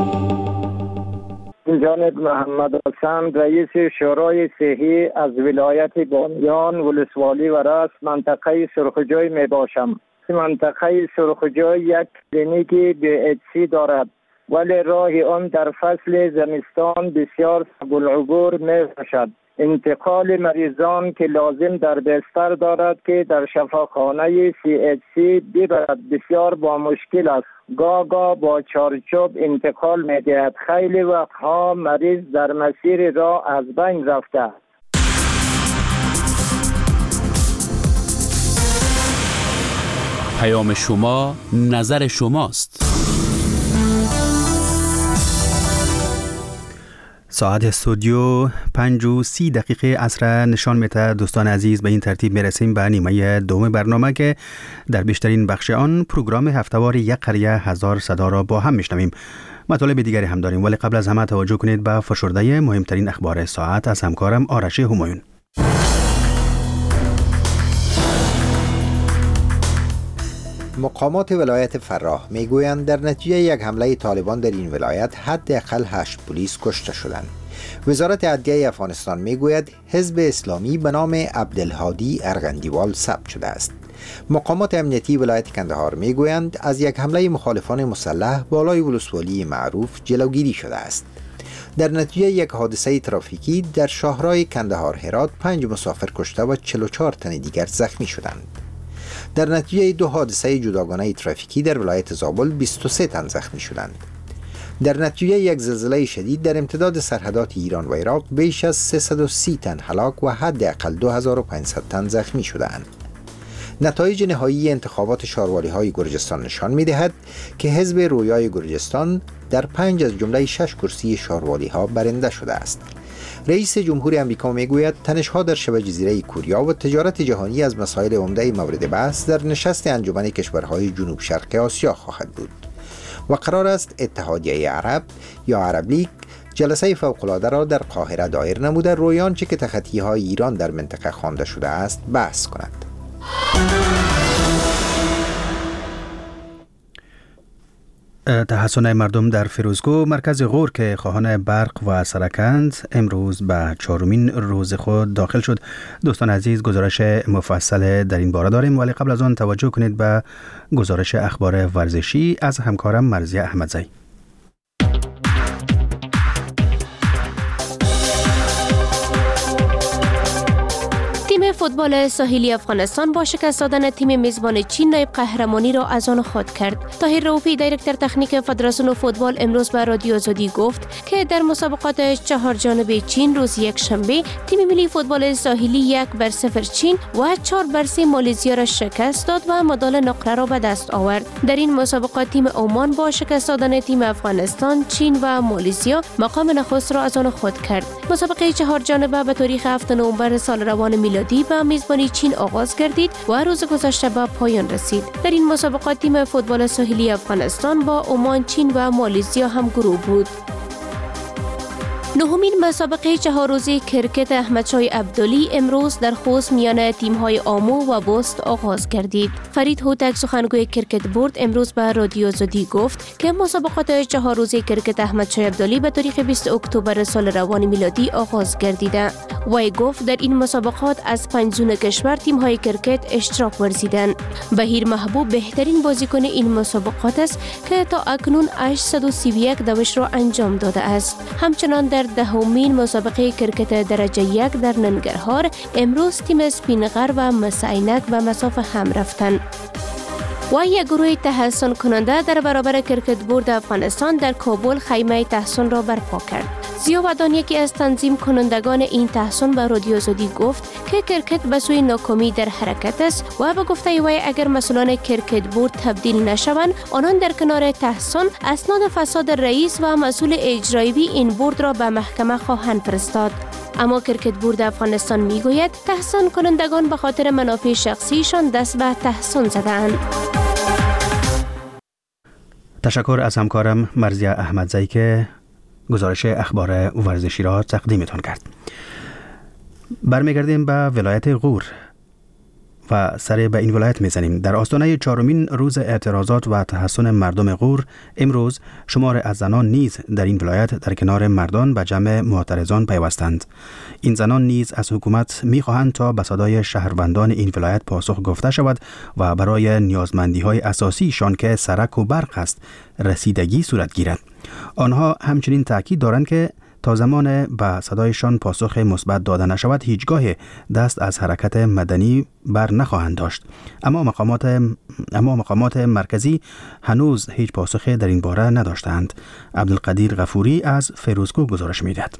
جانب محمد حسن رئیس شورای صحی از ولایت بانیان ولسوالی و راست منطقه سرخجوی می باشم. منطقه سرخجوی یک کلینیک بی اچ سی دارد ولی راه آن در فصل زمستان بسیار صعب العبور می باشد. انتقال مریضان که لازم در بستر دارد که در شفاخانه سی اچ سی ببرد بسیار با مشکل است. گاه گاه با چارچوب انتقال می دهد. خیلی وقتها مریض در مسیر راه از بین رفته. پیام شما نظر شماست. ساعت استودیو پنج و سی دقیقه عصر نشان میده. دوستان عزیز به این ترتیب میرسیم به نیمه دوم برنامه که در بیشترین بخش آن پروگرام هفته‌وار یک قریه هزار صدا را با هم میشنویم. مطالب دیگری هم داریم ولی قبل از همه توجه کنید به فشرده مهمترین اخبار ساعت از همکارم آرش همایون. مقامات ولایت فراه میگویند در نتیجه یک حمله طالبان در این ولایت حداقل هشت پلیس کشته شدند. وزارت عدلیه افغانستان میگوید حزب اسلامی به نام عبدالهادی ارغندیوال ثبت شده است. مقامات امنیتی ولایت کندهار میگویند از یک حمله مخالفان مسلح بالای ولسوالی معروف جلوگیری شده است. در نتیجه یک حادثه ترافیکی در شاهراه کندهار هرات پنج مسافر کشته و چهل و چهار تن دیگر زخمی شدند. در نتیجه دو حادثه جداگانه ترافیکی در ولایت زابل بیست و سه تن زخمی شدند. در نتیجه یک زلزله شدید در امتداد سرحدات ایران و عراق بیش از سیصد و سی تن هلاک و حداقل دو هزار و پانصد تن زخمی شدند. نتایج نهایی انتخابات شاروالی‌های گرجستان نشان می‌دهد که حزب رویای گرجستان در پنج از جمله شش کرسی شاروالی‌ها برنده شده است. رئیس جمهور امریکا میگوید تنش‌ها در شبه جزیره کوریا و تجارت جهانی از مسائل عمده مورد بحث در نشست انجمن کشورهای جنوب شرق آسیا خواهد بود و قرار است اتحادیه عرب یا عرب لیگ جلسه فوق‌العاده را در قاهره دایر نموده روی آنچه که تخطی‌های ایران در منطقه خوانده شده است بحث کند. تحسن مردم در فیروزکو مرکز غور که خواهان برق و سرکند امروز به چهارمین روز خود داخل شد. دوستان عزیز گزارش مفصل در این باره داریم ولی قبل از آن توجه کنید به گزارش اخبار ورزشی از همکارم مرزیه احمدزی. فوتبال ساحلی افغانستان با شکست دادن تیم میزبان چین نایب قهرمانی را از آن خود کرد. طاهر رؤوفی دیرکتور تکنیک فدراسیون فوتبال امروز به رادیو آزادی گفت که در مسابقات چهار جانبه چین روز یک شنبه تیم ملی فوتبال ساحلی یک بر صفر چین و چهار بر سه مالزیا را شکست داد و مدال نقره را به دست آورد. در این مسابقات تیم عمان با شکست دادن تیم افغانستان، چین و مالزیا مقام نخست را از آن خود کرد. مسابقه چهار جانبه به تاریخ هفتم نوامبر سال روان میلادی به میزبانی چین آغاز گردید و روز گذشته به پایان رسید. در این مسابقات تیم فوتبال ساحلی افغانستان با عمان، چین و مالزیا هم گروه بود. نهمین مسابقه چهار روزه کرکت احمدشاه عبدلی امروز در خوست میان تیم‌های آمو و بست آغاز گردید. فرید هوتک سخنگوی کرکت بورد امروز به رادیو آزادی گفت که مسابقات چهار روزه کرکت احمدشاه عبدلی به تاریخ بیست اکتبر سال روان میلادی آغاز گردیده. وی گفت در این مسابقات از پنج زون کشور تیم‌های کرکت اشتراک ورزیدند. بهیر محبوب بهترین بازیکن این مسابقات است که تا اکنون هشتصد و سی و یک دوش را انجام داده است. همچنان در دهمین مسابقه کرکت درجه یک در ننگرهار امروز تیم سپینغر و مسعینک به مسافه هم رفتند. و یک گروه تحسن کننده در برابر کرکت بورد افغانستان در کابل خیمه تحسن را برپا کرد. زیا ودان یکی از تنظیم کنندگان این تحسن به رادیو آزادی گفت که کرکت به سوی ناکامی در حرکت است و به گفته وی اگر مسئولان کرکت بورد تبدیل نشوند آنان در کنار تحسن اسناد فساد رئیس و مسئول اجرایی این بورد را به محکمه خواهند فرستاد. اما کرکت بورد افغانستان میگوید تحسین کنندگان به خاطر منافع شخصیشان دست به تحسین زدند. تشکر از همکارم مرزیه احمدزی که گزارش اخبار ورزشی را تقدیمتان کرد. برمیگردیم به ولایت غور و سر به این ولایت میزنیم. در آستانه چهارمین روز اعتراضات و تحسن مردم غور امروز شمار از زنان نیز در این ولایت در کنار مردان به جمع معترضان پیوستند. این زنان نیز از حکومت میخواهند تا به صدای شهروندان این ولایت پاسخ گفته شود و برای نیازمندی های اساسیشان که سرک و برق است رسیدگی صورت گیرد. آنها همچنین تاکید دارند که تا زمان به صدایشان پاسخ مثبت داده نشود هیچگاه دست از حرکت مدنی بر نخواهند داشت. اما مقامات اما مقامات مرکزی هنوز هیچ پاسخی در این باره نداشتند. عبدالقدیر غفوری از فیروزکوه گزارش می‌دهد.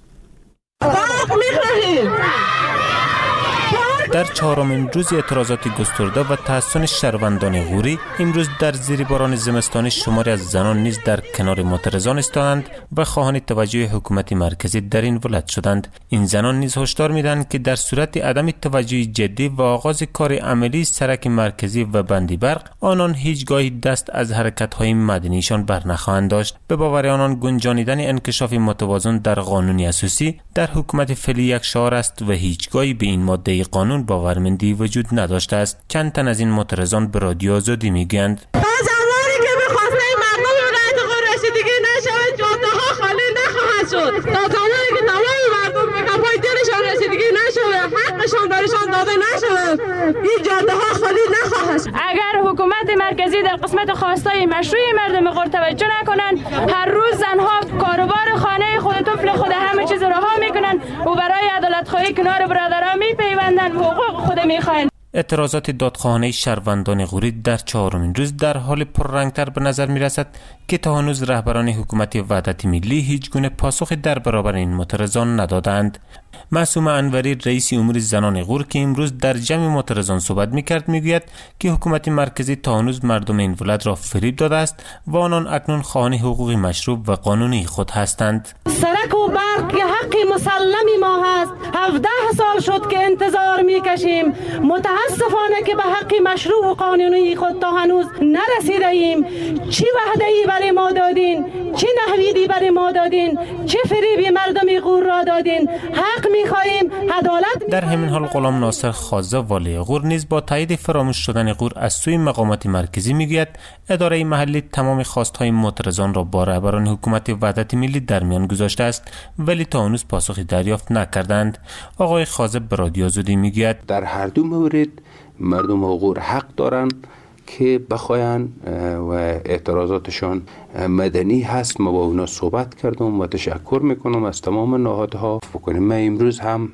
در چهارمین روز اعتراضات گسترده و تحسن شهروندان غوری امروز در زیر باران زمستانی شماری از زنان نیز در کنار معترضان ایستادند و خواهان توجه حکومت مرکزی در این ولایت شدند. این زنان نیز هشدار میدهند که در صورت عدم توجه جدی و آغاز کار عملی سرک مرکزی و بندی برق آنان هیچگاه دست از حرکت‌های مدنیشان بر نخواهند داشت. به باور آنان گنجانیدن انکشاف متوازن در قانون اساسی در حکومت فعلی یک شعار است و هیچگاهی به این ماده قانون باورمندی وجود نداشته است. چند تن از این معترضان به رادیو آزادی میگویند تا زمانی که به خواسته مردم ولایت غور رسیدگی نشود جاده‌ها خالی نخواهد شد. تا زمانی که تمام مردم به کفای دلشان رسیدگی نشود، حقشان برشان داده نشود، این جاده‌ها خالی نخواهد شد. اگر حکومت مرکزی در قسمت خواستای مشروع مردم غور توجه نکنند، هر روز زنها کاروبار خانه خود طفل خود همه چیز رها میکنند و برای عدالت خواهی کنار برادران میپیوندند و حقوق خود میخواهند. اعتراضات دادخواهانه شهروندان غوری در چهارمین روز در حال پررنگتر به نظر می رسد که تا هنوز رهبران حکومت وحدت ملی هیچ گونه پاسخی در برابر این معترضان ندادند. معصومه انوری رئیس امور زنان غور که امروز در جمع معترضان صحبت می‌کرد میگوید که حکومت مرکزی تا هنوز مردم این ولایت را فریب داده است و آنان اکنون خواهان حقوق مشروع و قانونی خود هستند. سرک و برق که حق مسلمی ما هست، هفده سال شد که انتظار میکشیم. متاسفانه که به حق مشروع و قانونی خود تا هنوز نرسیده ایم. چی وعده‌ای برای ما دادین؟ چی نحویدی برای ما دادین؟ چه فریبی مردم غور را دادین؟ حق می‌خواهیم، عدالت. در همین حال غلام ناصر خازه والی غور نیز با تایید فراموش شدن غور از سوی مقامات مرکزی میگوید اداره محلی تمام خواست‌های معترضان را با رهبران حکومت وحدت ملی در میان گذاشته است ولی تا هنوز پاسخی دریافت نکردند. آقای خازه به رادیو آزادی میگوید در هر دو مورد مردم غور حق دارند که بخواین و اعتراضاتشان مدنی هست. ما با اونا صحبت کردم و تشکر میکنم از تمام نهادها. بکنیم من امروز هم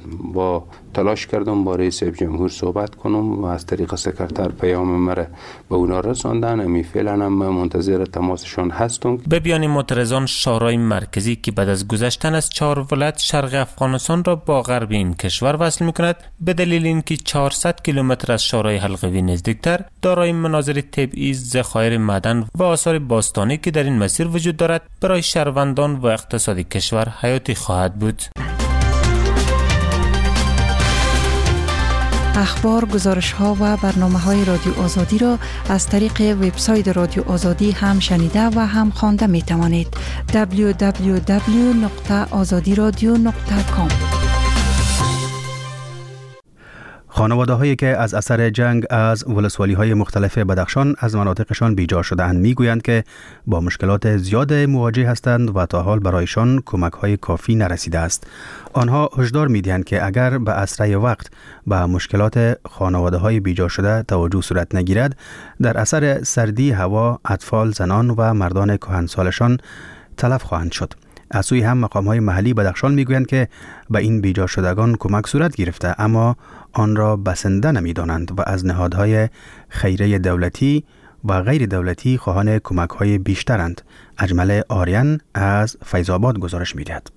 با تلاش کردم با رئیس جمهور صحبت کنم و از طریق سکرتر پیام مرا به اونا رساندن. امی فعلا هم منتظر تماسشان هستم. به بیان معترضان شورای مرکزی که بعد از گذشتن از چهار ولایت شرق افغانستان را با غرب این کشور وصل میکند به دلیل اینکه چهارصد کیلومتر از شورای حلقوی نزدیکتر دارای مناظر طبیعی، ذخایر معدن و آثار باستانی که در این مسیر وجود دارد برای شهروندان و اقتصاد کشور حیاتی خواهد بود. اخبار، گزارش‌ها و برنامه‌های رادیو آزادی را از طریق وبسایت رادیو آزادی هم شنیده و هم خوانده می‌توانید. دبلیو دبلیو دبلیو نقطه آزادی رادیو نقطه کام. خانواده هایی که از اثر جنگ از ولسوالی های مختلف بدخشان از مناطقشان بیجا شده‌اند میگویند که با مشکلات زیاد مواجه هستند و تا حال برایشان کمک های کافی نرسیده است. آنها هشدار میدهند که اگر به اسرع وقت به مشکلات خانواده های بیجا شده توجه صورت نگیرد، در اثر سردی هوا اطفال، زنان و مردان کهنسالشان تلف خواهند شد. از سوی هم مقام‌های محلی بدخشان میگویند که به این بیجا شدگان کمک صورت گرفته اما آن را بسنده نمی‌دانند و از نهادهای خیریه دولتی و غیر دولتی خواهان کمک‌های بیشترند. اجمل آریان از فیض‌آباد گزارش می‌دهد.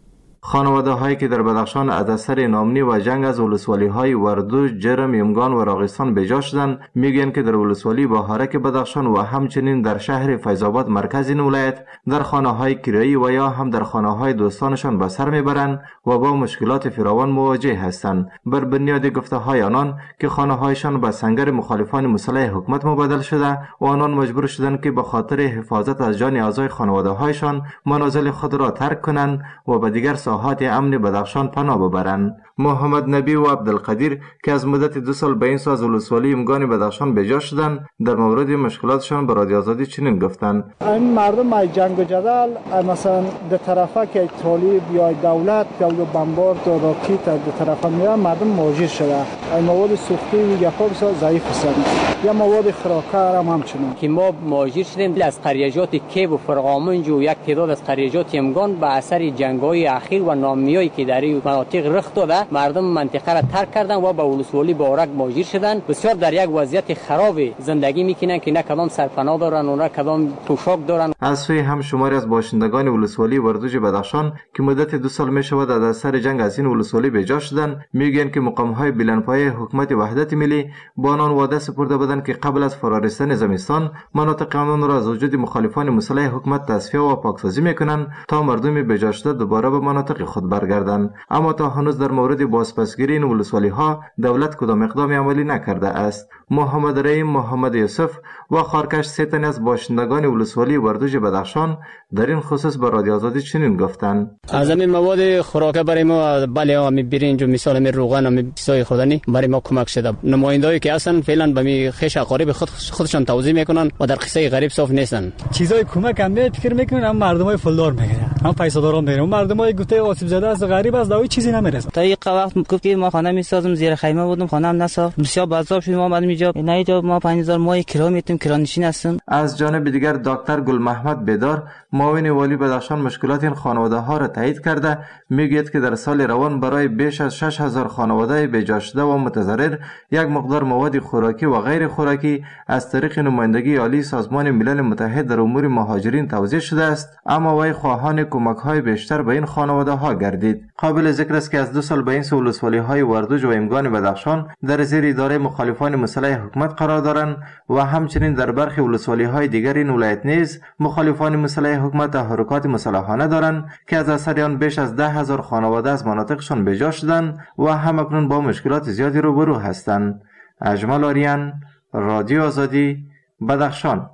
خانواده هایی که در بدخشان از اثر نامنی و جنگ از ولسوالی های وردو، جرم، یمگان و راغستان به جا شدند، میگویند که در ولسوالی بهارک بدخشان و همچنین در شهر فیض‌آباد مرکز این ولایت در خانه های کرایی و یا هم در خانه های دوستانشان به سر میبرند و با مشکلات فراوان مواجه هستند. بر بنیاد گفته های آنان که خانه هایشان به سنگر مخالفان مسلح حکومت مبادل شده و آنان مجبور شدند که به خاطر حفاظت از جان اعضای خانواده هایشان منازل خود را ترک کنند و به دیگر ساحات امن بدخشان پناه ببرند. محمد نبی و عبدالقدیر که از مدت دو سال به این سو از ولسوالی یمگان بدخشان به جا شدند، در مورد مشکلاتشان به رادیو آزادی چنین گفتند: این مردم جنگ و جدل مثلا در طرفه که طالب یا دولت یا بمبارد و راکت در طرفه میرن، مردم مواجه شده. این مواد سوختی و گپا بسیار ضعیف هستند. یا مواد خوراکه هم همچنان که ما مواجه شدیم از قریجات کیب و فرقامنج و یک تعداد از قریجات یمگان به اثر جنگ‌های اخیر و نامنیایی که در این مناطق رخ داده، مردم منطقه را ترک کردن و به ولسوالی بهارک مهاجر شدن. بسیار در یک وضعیت خراب زندگی میکنن که نه کدام سرپناه دارن و نه کدام پوشاک دارن. از سوی هم شماری از باشندگان ولسوالی وردوج بدخشان که مدت دو سال می شود از اثر جنگ از این ولسوالی به جا شدن، میگن که مقام‌های بلندپایه حکومت وحدت ملی با آنان وعده سپرده بودند که قبل از فرارستن زمستان مناطق آنان را از وجود مخالفان مسلح حکومت تصفیه و پاکسازی میکنند تا مردم به جا شده دوباره به مناطق خود برگردند. اما تا هنوز در مورد بازپسگیری این ولسوالی ها دولت کدام اقدامی عملی نکرده است. محمد رحیم محمد یوسف و خارکش سه تن از باشندگان ولسوالی وردوج بدخشان در این خصوص به رادیو آزادی چنین گفتند: از همین مواد خوراکه برای ما بله همین برنج و مثال همین روغن همین چیزای خوردنی برای ما کمک شده. نمایندهایی که اصلا فعلا به می خش اقارب خود خودشان توضیح میکنن و در قصه غریب صاف نیستن. چیزای کمک هم فکر میکنن، هم مردمای پولدار میگیرن، هم پیسه‌داران میگیرن، مردمای گوته آسیب زده از غریب از دوی چیزی نمیرسه. تا یک وقت گفت که ما خانه میسازم، زیر خیمه بودم، خانه هم نساخت، بسیار بازار شدیم. ما بعد میجا نه اینجا ما پنج هزار ماه کرایه میتیم، کرانشین هستن. از جانب دیگر دکتر گل محمد بیدار معاون والی بدخشان مشکلات این خانواده ها را تایید کرده، میگوید که در سال روان برای بیش از شش هزار خانواده بیجا شده و متضرر یک مقدار مواد خوراکی و غیر خوراکی از طریق نمایندگی عالی سازمان ملل متحد در امور مهاجرین توزیع شده است، اما وی خواهان کمک های بیشتر به این خانواده ها گردید. قابل ذکر است که از دو سال به این سو ولسوالی های وردوج و یمگان بدخشان در زیر اداره مخالفان مسلح حکومت قرار دارند و همچنین در برخی ولسوالی های دیگر این ولایت نیز مخالفان مسلح حکومت تحرکات مسلحانه دارند که از اثر آن بیش از ده هزار خانواده از مناطقشان به جا شدند و همکنون با مشکلات زیادی روبرو هستند. اجمل آریان، رادیو آزادی، بدخشان.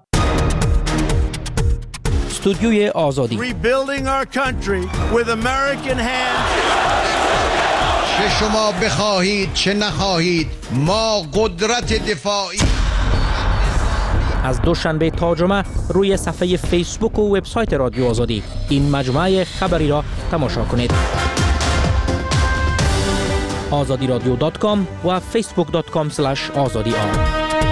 استودیوی آزادی. Rebuilding our country with American hands. چه شما بخواهید چه نخواهید، ما قدرت دفاعی. از دوشنبه تا جمعه روی صفحه فیسبوک و وبسایت رادیو آزادی این مجموعه خبری را تماشا کنید. آزادی رادیو دات کام و فیسبوک دات کام اسلش آزادی آر.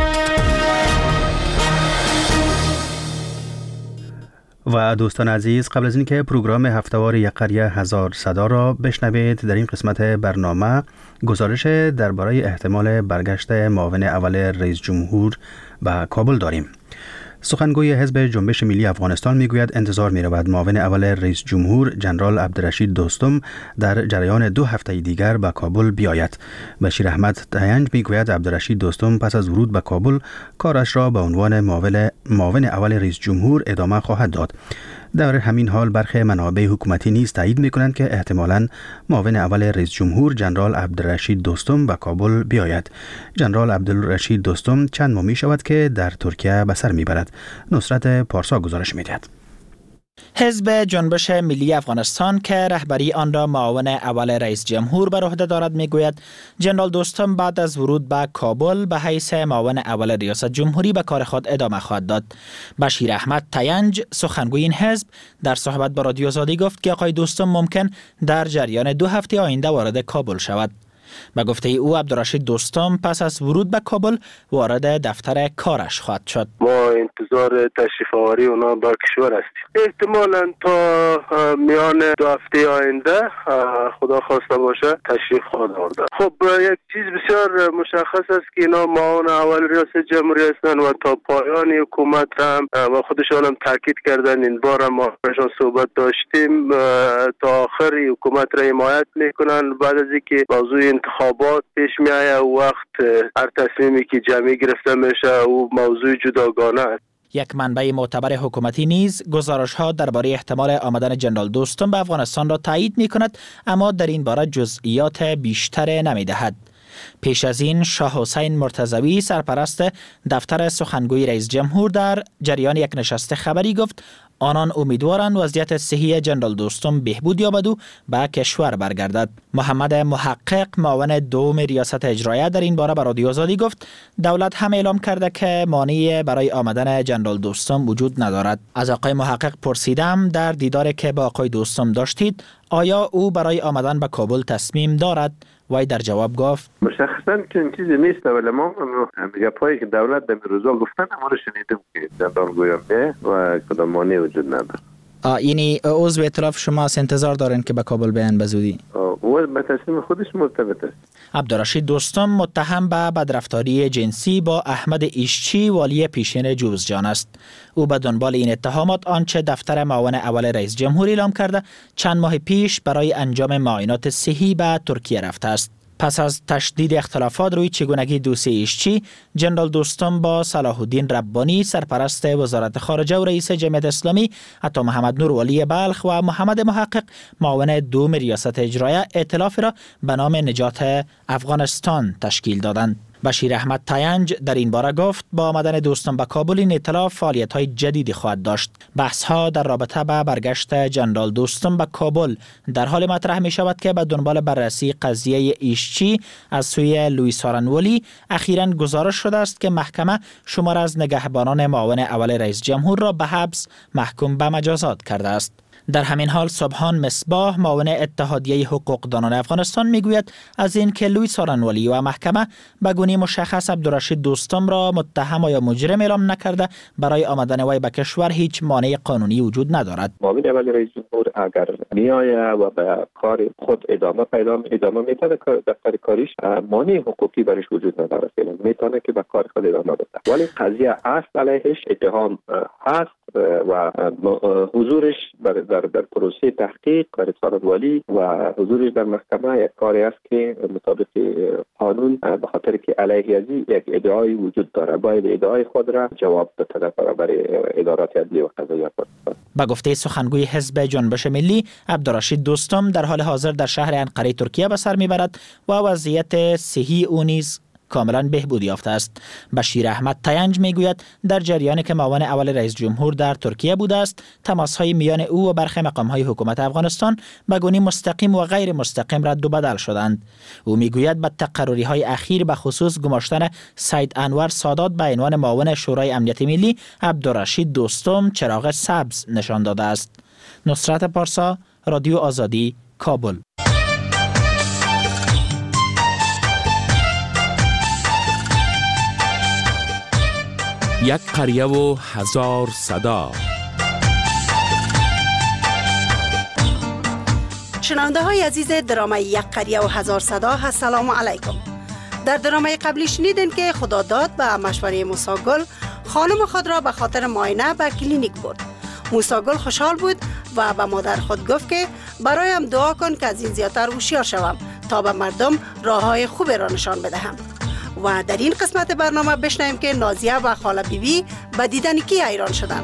و دوستان عزیز، قبل از اینکه پروگرام هفتهوار یک قریه هزار صدا را بشنوید، در این قسمت برنامه گزارش درباره احتمال برگشت معاون اول رئیس جمهور به کابل داریم. سخنگوی حزب جنبش ملی افغانستان میگوید انتظار می‌رود معاون اول رئیس جمهور جنرال عبدالرشید دوستم در جریان دو هفته دیگر به کابل بیاید. بشیر احمد تینج میگوید عبدالرشید دوستم پس از ورود به کابل کارش را به عنوان معاون اول رئیس جمهور ادامه خواهد داد. در همین حال برخی منابع حکومتی نیز تایید می‌کنند که احتمالاً معاون اول رئیس جمهور جنرال عبدالرشید دوستم به کابل بیاید. جنرال عبدالرشید دوستم چند ماه می‌شود که در ترکیه به سر می‌برد. نصرت پارسا گزارش می‌دهد. حزب جنبش ملی افغانستان که رهبری آن را معاون اول رئیس جمهور بر عهده دارد میگوید جنرال دوستم بعد از ورود به کابل به حیث معاون اول ریاست جمهوری به کار خود ادامه خواهد داد. بشیر احمد تینج سخنگوی این حزب در صحبت با رادیو آزادی گفت که آقای دوستم ممکن در جریان دو هفته آینده وارد کابل شود. به گفته او عبدالرشید دوستم پس از ورود به کابل وارد دفتر کارش خواهد شد. ما انتظار تشریف آوری اونا به کشور هستیم. احتمالاً تا میان دو هفته آینده خدا خواسته باشه تشریف خواهد آورد. خب یک چیز بسیار مشخص است که اینا معاون اول ریاست جمهوری هستند و تا پایان حکومت هم و خودشان هم تاکید کردن. این بار هم ما باشون صحبت داشتیم تا آخر حکومت را حمایت میکنن. بعد از اینکه موضوع انتخابات پیش میآید و وقت هر تصمیمی که جمعی گرفته میشه او موضوع جداگانه است. یک منبع معتبر حکومتی نیز گزارش‌ها درباره احتمال آمدن جنرال دوستم به افغانستان را تایید می‌کند، اما در این باره جزئیات بیشتر نمی‌دهد. پیش از این شاه حسین مرتضوی سرپرست دفتر سخنگوی رئیس جمهور در جریان یک نشست خبری گفت آنان امیدوارند وضعیت صحی جنرال دوستم بهبود یابد و به کشور برگردد. محمد محقق معاون دوم ریاست اجرایه در این باره به رادیو آزادی گفت دولت هم اعلام کرده که مانعی برای آمدن جنرال دوستم وجود ندارد. از آقای محقق پرسیدم در دیداری که با آقای دوستم داشتید آیا او برای آمدن به کابل تصمیم دارد؟ وای در جواب گفت مشخصاً که این چیزی نیست، ولی ما میگه پایی که دولت در روزا گفتن ما رو شنیدیم که جنرال گویم نه و کدام مانعی وجود نداره. یعنی عضو ائتلاف شما انتظار دارین که به کابل بیان بزودی؟ او به تصمیم خودش مرتبط است. عبدالرشید دوستم متهم به بدرفتاری جنسی با احمد ایشچی والی پیشین جوزجان است. او به دنبال این اتهامات آنچه دفتر معاون اول رئیس جمهور اعلام کرده چند ماه پیش برای انجام معاینات صحی به ترکیه رفته است. پس از تشدید اختلافات روی چگونگی دوستی ایشچی، جنرال دوستم با صلاح الدین ربانی سرپرست وزارت خارجه و رئیس جمعیت اسلامی، عطا محمد نور والی بلخ و محمد محقق معاون دوم ریاست اجرایه ائتلاف را به نام نجات افغانستان تشکیل دادند. بشیر احمد تاینج در این باره گفت با آمدن دوستم به کابل این ائتلاف فعالیت‌های جدیدی خواهد داشت. بحث‌ها در رابطه با برگشت جنرال دوستم به کابل در حال مطرح می شود که به دنبال بررسی قضیه ایشچی از سوی لوئیس هارنولی اخیراً گزارش شده است که محکمه شمار از نگهبانان معاون اول رئیس جمهور را به حبس محکوم به مجازات کرده است. در همین حال سبحان مصباح معاون اتحادیه حقوقدانان افغانستان میگوید از این که لوئیس هارنولی و محکمه به گونه مشخص عبدالرشید دوستم را متهم یا مجرم اعلام نکرده برای آمدن وی به کشور هیچ مانع قانونی وجود ندارد. معاون اول رئیس جمهور اگر میآید و به کار خود ادامه پیدا ادامه میده دفتر کاریش مانع حقوقی برش وجود ندارد، میتونه که به کار خود ادامه بده، ولی قضیه اصل علیهش اتهام هست و حضورش در در پروسه تحقیق برای هارنولی و حضورش در محکمه یک کاری است که مطابق قانون به خاطر که علیه ازی یک ادعای وجود داره باید ادعای خود را جواب بده برای ادارات عدلی و قضاییه. با گفته سخنگوی حزب جنبش ملی عبدالرشید دوستم در حال حاضر در شهر انقره ترکیه به سر میبرد و وضعیت صحی او نیز کاملا بهبود یافته است. بشیر احمد تاینج میگوید در جریانی که معاون اول رئیس جمهور در ترکیه بوده است تماس‌های میان او و برخی مقام‌های حکومت افغانستان به گونه مستقیم و غیر مستقیم رد و بدل شدند. او میگوید به تقرری‌های اخیر به خصوص گماشتن سید انور سادات به عنوان معاون شورای امنیت ملی عبدالرشید دوستم چراغ سبز نشان داده است. نصرت پارسا، رادیو آزادی، کابل. یک قریه و هزار صدا. شنونده های عزیز درامه یک قریه و هزار صدا، السلام علیکم. در درامه قبلی شنیدین که خداداد به مشوره موسی گل خانم خود را به خاطر معاینه به کلینیک برد. موسی گل خوشحال بود و به مادر خود گفت که برایم دعا کن که از این زیادتر هوشیار شوم تا به مردم راه های خوب را نشان بدهم. و در این قسمت برنامه بشنویم که نازیه و خاله بیبی به دیدن کی حیران شدن.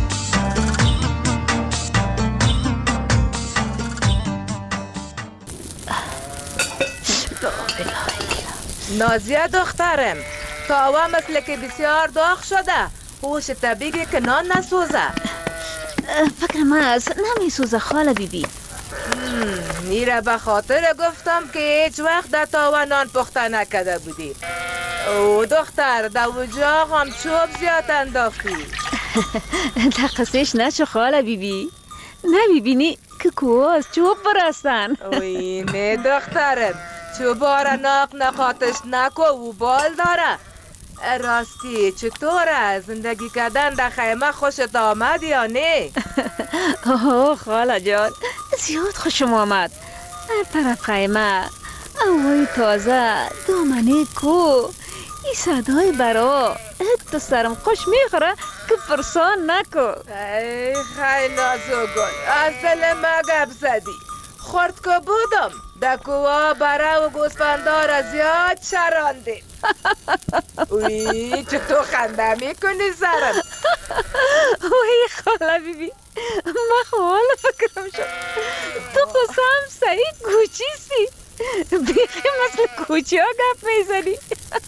نازیه دخترم، تاوا مثل که بسیار داغ شده، هوش طبیعی که نان نسوزه. فکر من از نمی سوزه خاله بیبی. میره به خاطر گفتم که هیچ وقت در تاوا نان پخته نکده بودی. او دختر در وجاق هم چوب زیاد انداختی. دقیقش نچه خاله بیبی، نمیبینی که کوه از چوب برستن. اوی نه دخترم، چو بار ناق نقاتش نکو و بال داره. راستی چطوره زندگی کردن در خیمه خوشت آمد یا نه؟ اوه خاله جان زیاد خوشم آمد. هر طرف خیمه، هوای تازه، دامنه کو، این صدای برا حتی سرم خوش میخوره که پرسان نکو. ای خیلی نازوگل، از دل ما گپ زدی. خورد که بودم دکوها برا و گوسفندار زیاد چراندیم. اوی چطور خنده میکنی سرم؟ اوی خاله بیبی ما خوال فکرم شد تو خسام سعید گوچیستی، بیخی مثل کوچی ها گپ میزنی.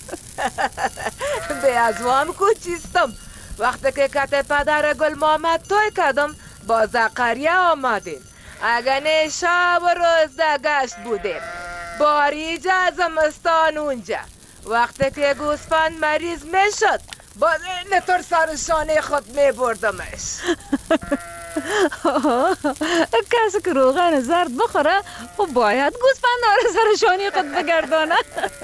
به ازوام کوچیستم. وقتی که کت پدر گل محمد توی کردم با زقریه آمدیم. اگه شب و روز در گشت بودیم. باریجا زمستان اونجا. وقتی که گوسفند مریض میشد با نطور سر شانه خود میبردمش. کسی که روغن زرد بخوره خب باید گوسفند آره سر شانه خود بگردانه.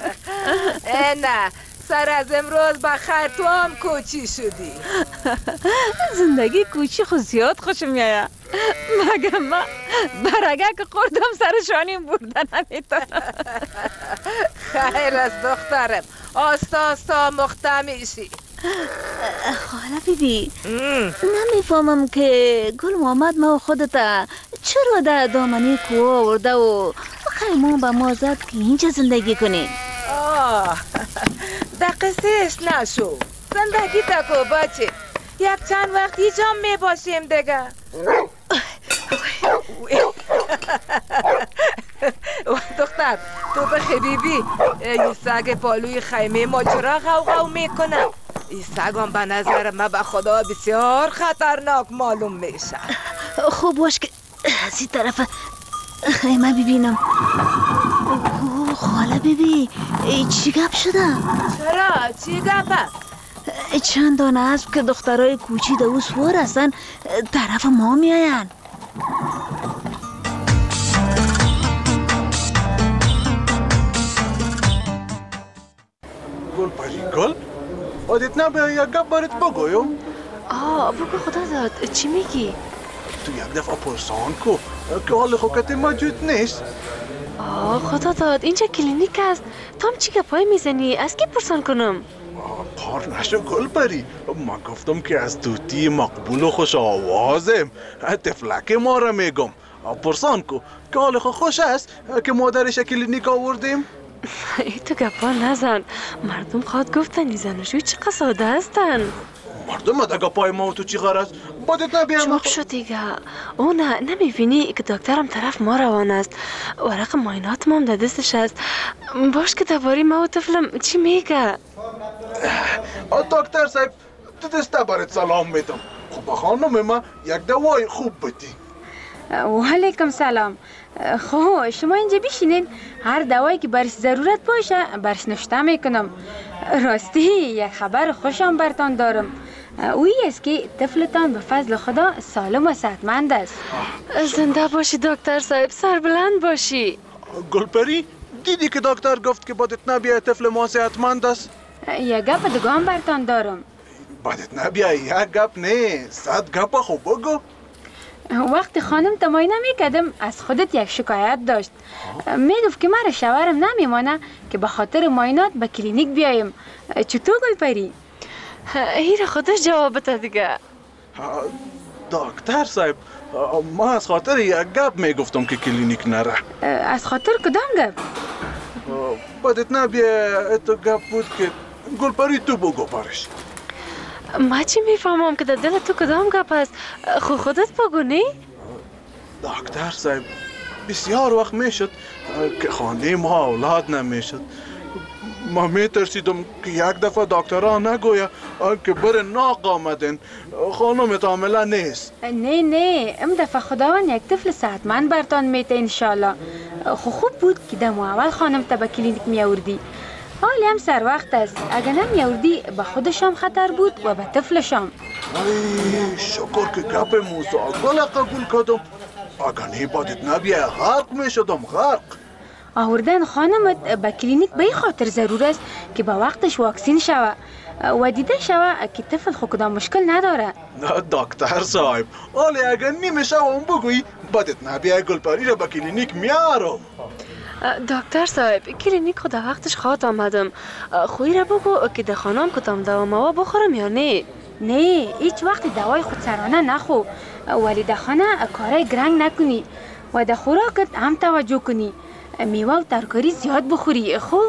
نه سر از امروز بخیر تو هم کوچی شدی. زندگی کوچی خود زیاد خوشم میاد. مگه من برگه که خوردم سر شانیم بردن نمیتونم. خیر از دخترم، آستا آستا مخته میشی. خاله بیبی نمیفهمم که گل محمد ما خودتا چرا در دامنی کوه آورده و خیمون به ما زد که اینجا زندگی کنیم. آه در قصهش نشو، زندگی تکو بچه. یک چند وقت اینجا می باشیم دیگه. دختر تو بخی بیبی، این سگ پالوی خیمه ما چرا غو غو میکنه؟ این سگ هم به نظر من به خدا بسیار خطرناک معلوم میشه. خوب باش که از این طرف خیمه ببینم. خاله بیبی چی گپ شده؟ چرا؟ چی گپه؟ چند دانه اسب که دخترای کوچی دو سوار هستن طرف ما میاین. گل پری گل آدیت نبه یک گپ برات بگویم. آه بگو خدا داد چی میگی؟ تو یک دفعه پرسان کو که حال خوکت موجود نیست. آه خدا داد اینجا کلینیک است، تو هم چی گپای میزنی؟ از کی پرسان کنم؟ پار نشو گل پری، من گفتم که از توتی مقبول و خوش آوازم تفلک ما را میگم. پرسان کو که حال خو خوش است که مادرش کلینیک آوردیم. ای تو گپا نزن، مردم خواد گفتن زناشوی چقدر ساده هستن. مردم دگه پای ما و تو چی غرض؟ بادت نبیم. چوب شد دیگه. او نه نمیبینی که دکترم طرف ما روان است، ورق ماینات ما هم در دستش است. باش که درباره ما و طفلم چی میگه؟ دکتر صاحب تو دسته برات سلام میدم. خب خانم ما یک دوای خوب بدی. و علیکم سلام. خب شما اینجا بشینین، هر دوایی که برش ضرورت باشه برش نوشته میکنم. راستی یک خبر خوشم برتان دارم، اویی است که طفلتان به فضل خدا سالم و صحتمند است. زنده باشی دکتر صاحب، سربلند باشی. گلپری دیدی که دکتر گفت که بدت نبیه طفل ما صحتمند است؟ یک گپ دیگه هم برتان دارم. بدت نبیه یک گپ نه، صد گپ خوب بگو. وقتی خانم تماینه میکردم از خودت یک شکایت داشت. میگفت که مرا شوهرم نمیمانه که به خاطر معاینات به کلینیک بیایم. چطور گلپری؟ این خودش جواب بده دیگه. دکتر صاحب ما از خاطر یک گپ میگفتم که کلینیک نره. از خاطر کدام گپ؟ بدت نبیه تو گپ بود که گلپری تو بگو برش. ما چی میفهمم که در دل تو کدام گپ است؟ خود خودت بگو نی؟ دکتر صاحب بسیار وقت میشد که خانه ما اولاد نمیشد. ما میترسیدم که یک دفعه دکترها نگویه که بر ناق آمدن، خانمت عامله نیست. نه نه ام دفعه خداوند یک طفل صحتمند برتان میته انشالله. خو خوب بود که دم اول خانم تا به کلینیک میاوردی. حالی هم سر وقت است، اگه نمیاوردی به خودشم خطر بود و به طفلشم. ای شکر که گپ موسی گل قبول کردم، اگه نی بادت نبیه غرق میشدم غرق. آوردن خانمت به کلینیک به این خاطر ضرور است که با وقتش واکسین شوه و دیده شوه که طفل خود کدام مشکل نداره. دکتر صاحب ولی اگر نیمه اون بگویی بدت نبیه گلپری را به کلینیک میارم. دکتر صاحب کلینیک خود وقتش خواهد آمدم. خوی را بگو که دخانم کدام دوا موا بخورم یا نه؟ نه هیچ وقت دوای خودسرانه نخو، ولی دخانه کارای گرنگ نکنی و د خوراکت هم توجه کنی. میوه و ترکاری زیاد بخوری. خو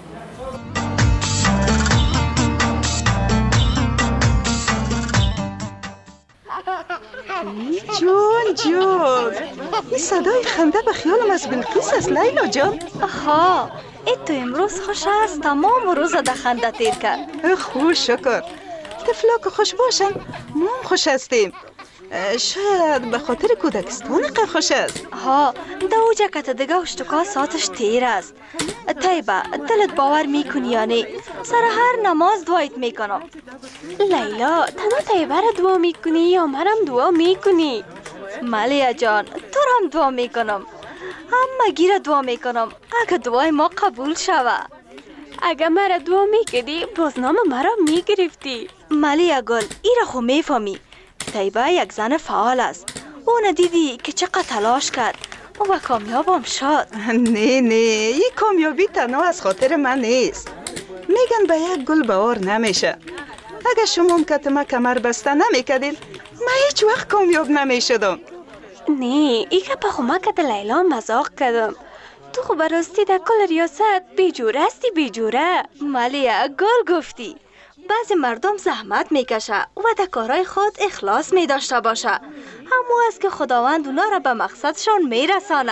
جون جون این صدای خنده به خیالم از بلقیس است لیلا جان. آها ای تو امروز خوش است، تمام روز در خنده تیر کرد. خوش شکر. طفلا که خوش باشن ما هم خوش هستیم. شاید به خاطر کودکستان که خوش است. ها دا اوجه که دیگه اشتکا ساعتش تیر است. طیبه دلت باور میکنی یا نه؟ سر هر نماز دعایت میکنم. لیلا تنها طیبه را دعا میکنی یا مرم دعا میکنی؟ ملیا جان تو هم دعا میکنم، همه گیره دعا میکنم اگه دعای ما قبول شوه. اگه مرا دعا میکردی بازنامه مرا میگرفتی. ملیا گل ایره خو میفهمی طیبه یک زن فعال است. او ندیدی که چقدر تلاش کرد و کامیاب هم شد. نه نه این کامیابی تنها از خاطر من نیست. میگن به یک گل بهار نمیشه. اگه شما کتما کمر بسته نمیکردین من هیچ وقت کامیاب نمیشدم. نه ای که به خمکت لیلا مزاق کردم. تو خو براستی در کل ریاست بیجوره هستی بیجوره. ملیا گل گفتی. بعضی مردم زحمت میکشه و در کارهای خود اخلاص میداشته باشه، همو است که خداوند اونا را به مقصدشان میرسانه.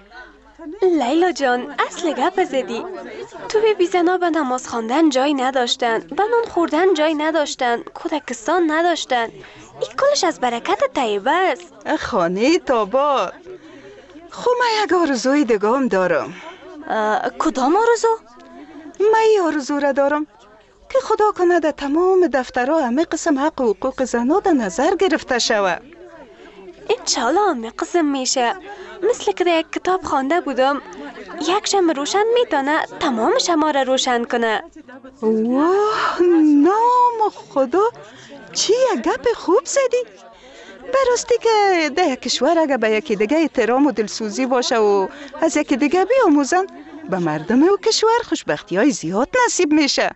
لیلا جان اصل گپ زدی. تو بی بی زنا به نماز خواندن جای نداشتن، به نون خوردن جای نداشتن، کودکستان نداشتن. این کلش از برکت طیبه است. خانه تاباد. خو من یک آرزوی دگام دارم. کدام آرزو؟ من این آرزو را دارم که خدا کنه در تمام دفترها همه قسم حق و حقوق زنها در نظر گرفته شود. انشالله همه قسم میشه. مثل که در یک کتاب خوانده بودم یک شمع روشن میتونه تمام شمع را روشن کنه. واه نام خدا چی یک گپ خوب زدی. براستی که در یک کشور اگه به یکی دیگه احترام و دلسوزی باشه و از یکی دیگه بیاموزن به مردم و کشور خوشبختی های زیاد نصیب میشه.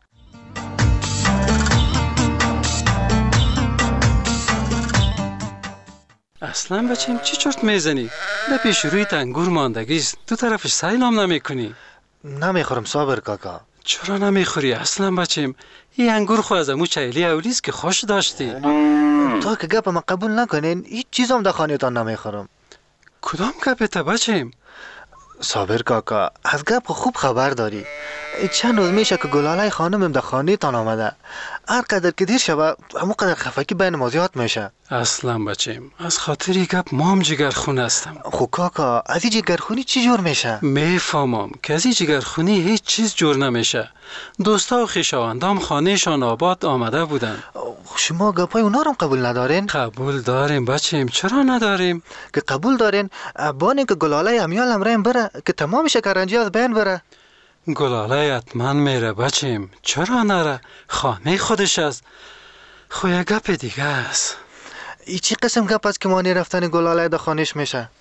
اصلا بچیم چی چرت میزنی؟ در پیش روی انگور ماندگیست، تو طرفش سیلام نمی کنی؟ نمیخورم صابر کاکا. چرا نمیخوری اصلا بچیم؟ این انگور خو از امو چیلی اولیست که خوش داشتی. تا که گپ ما قبول نکنین هیچ چیزم در خانه تان نمیخورم. کدام گپت بچیم؟ صابر کاکا از گپ خوب خبر داری. چند روز میشه که گلالای خانمم در خانه تان آمده. هر قدر که دیر شوه همون قدر خفگی بین ما زیاد میشه. اصلا بچیم از خاطر این گپ ما هم جگرخون هستم. خو کاکا از این جگرخونی چی جور میشه؟ میفهمم که از این جگرخونی هیچ چیز جور نمیشه. دوستا و خویشاوندام خانهشان آباد آمده بودن. شما گپای اونا رو قبول ندارین؟ قبول داریم بچیم. چرا نداریم؟ که قبول دارین بانه که گلالای امیال امرین بره که تمام شکرنجی از بین بره. گلالای حتما میره بچیم. چرا نره؟ خانه خودش است. خو یک گپ دیگه است. ای چی قسم گپ است که مانی رفتن گلالای در خانهش میشه؟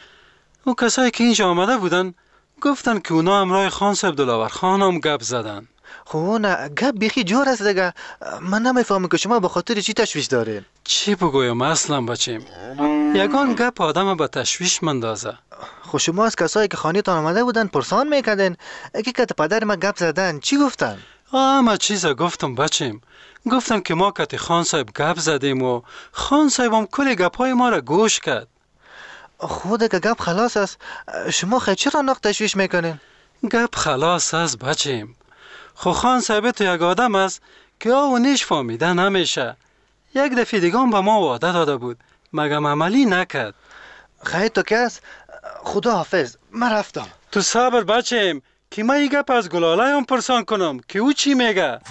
او کسایی که اینجا آمده بودن گفتن که اونا همراه خان صاحب دلاور خان هم گپ زدن. خو نه گپ بیخی جور است دیگه. من نمیفهمم که شما به خاطر چی تشویش دارین. چی بگویم اصلا بچیم؟ یگان گپ آدم به تشویش مندازه. خو شما از کسایی که خانه تان آمده بودن پرسان میکردن که کت پدر ما گپ زدن چی گفتن؟ همه چیز گفتم بچیم. گفتم که ما کت خان صاحب گپ زدیم و خان صاحب هم کل گپای ما را گوش کرد. خود که گپ خلاص است شما خیلی چرا نقد تشویش میکنین؟ گپ خلاص است بچیم. خو خان صاحب تو یک آدم است که آو نیش فهمیده نمیشه. یک دفعه دیگه هم به ما وعده داده بود مگم عملی نکرد. خیلی تو کس خدا حافظ من رفتم. تو صبر بچیم که من یک گپ از گلالای هم پرسان کنم که او چی میگه.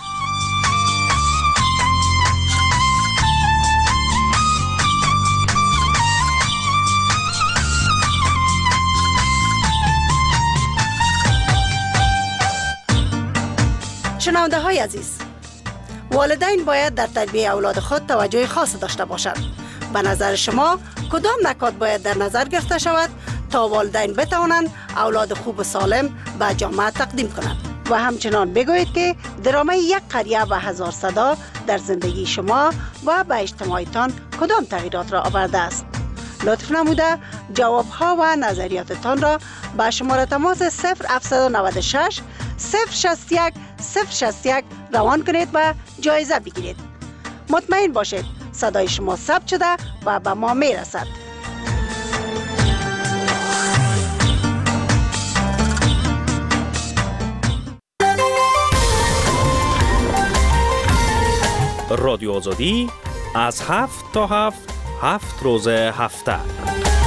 شنونده های عزیز، والدین باید در تربیت اولاد خود توجه خاص داشته باشند. به نظر شما کدام نکات باید در نظر گرفته شود تا والدین بتوانند اولاد خوب و سالم به جامعه تقدیم کنند؟ و همچنان بگویید که درامه یک قریه و هزار صدا در زندگی شما و به اجتماعتان کدام تغییرات را آورده است؟ لطف نموده جوابها و نظریاتتان را به شماره تماس صفر هفت نه شش صفر شصت یک صفر شصت یک روان کنید و جایزه بگیرید. مطمئن باشید صدای شما ثبت شده و به ما می رسد. رادیو آزادی از هفت تا هفت هفت روز هفته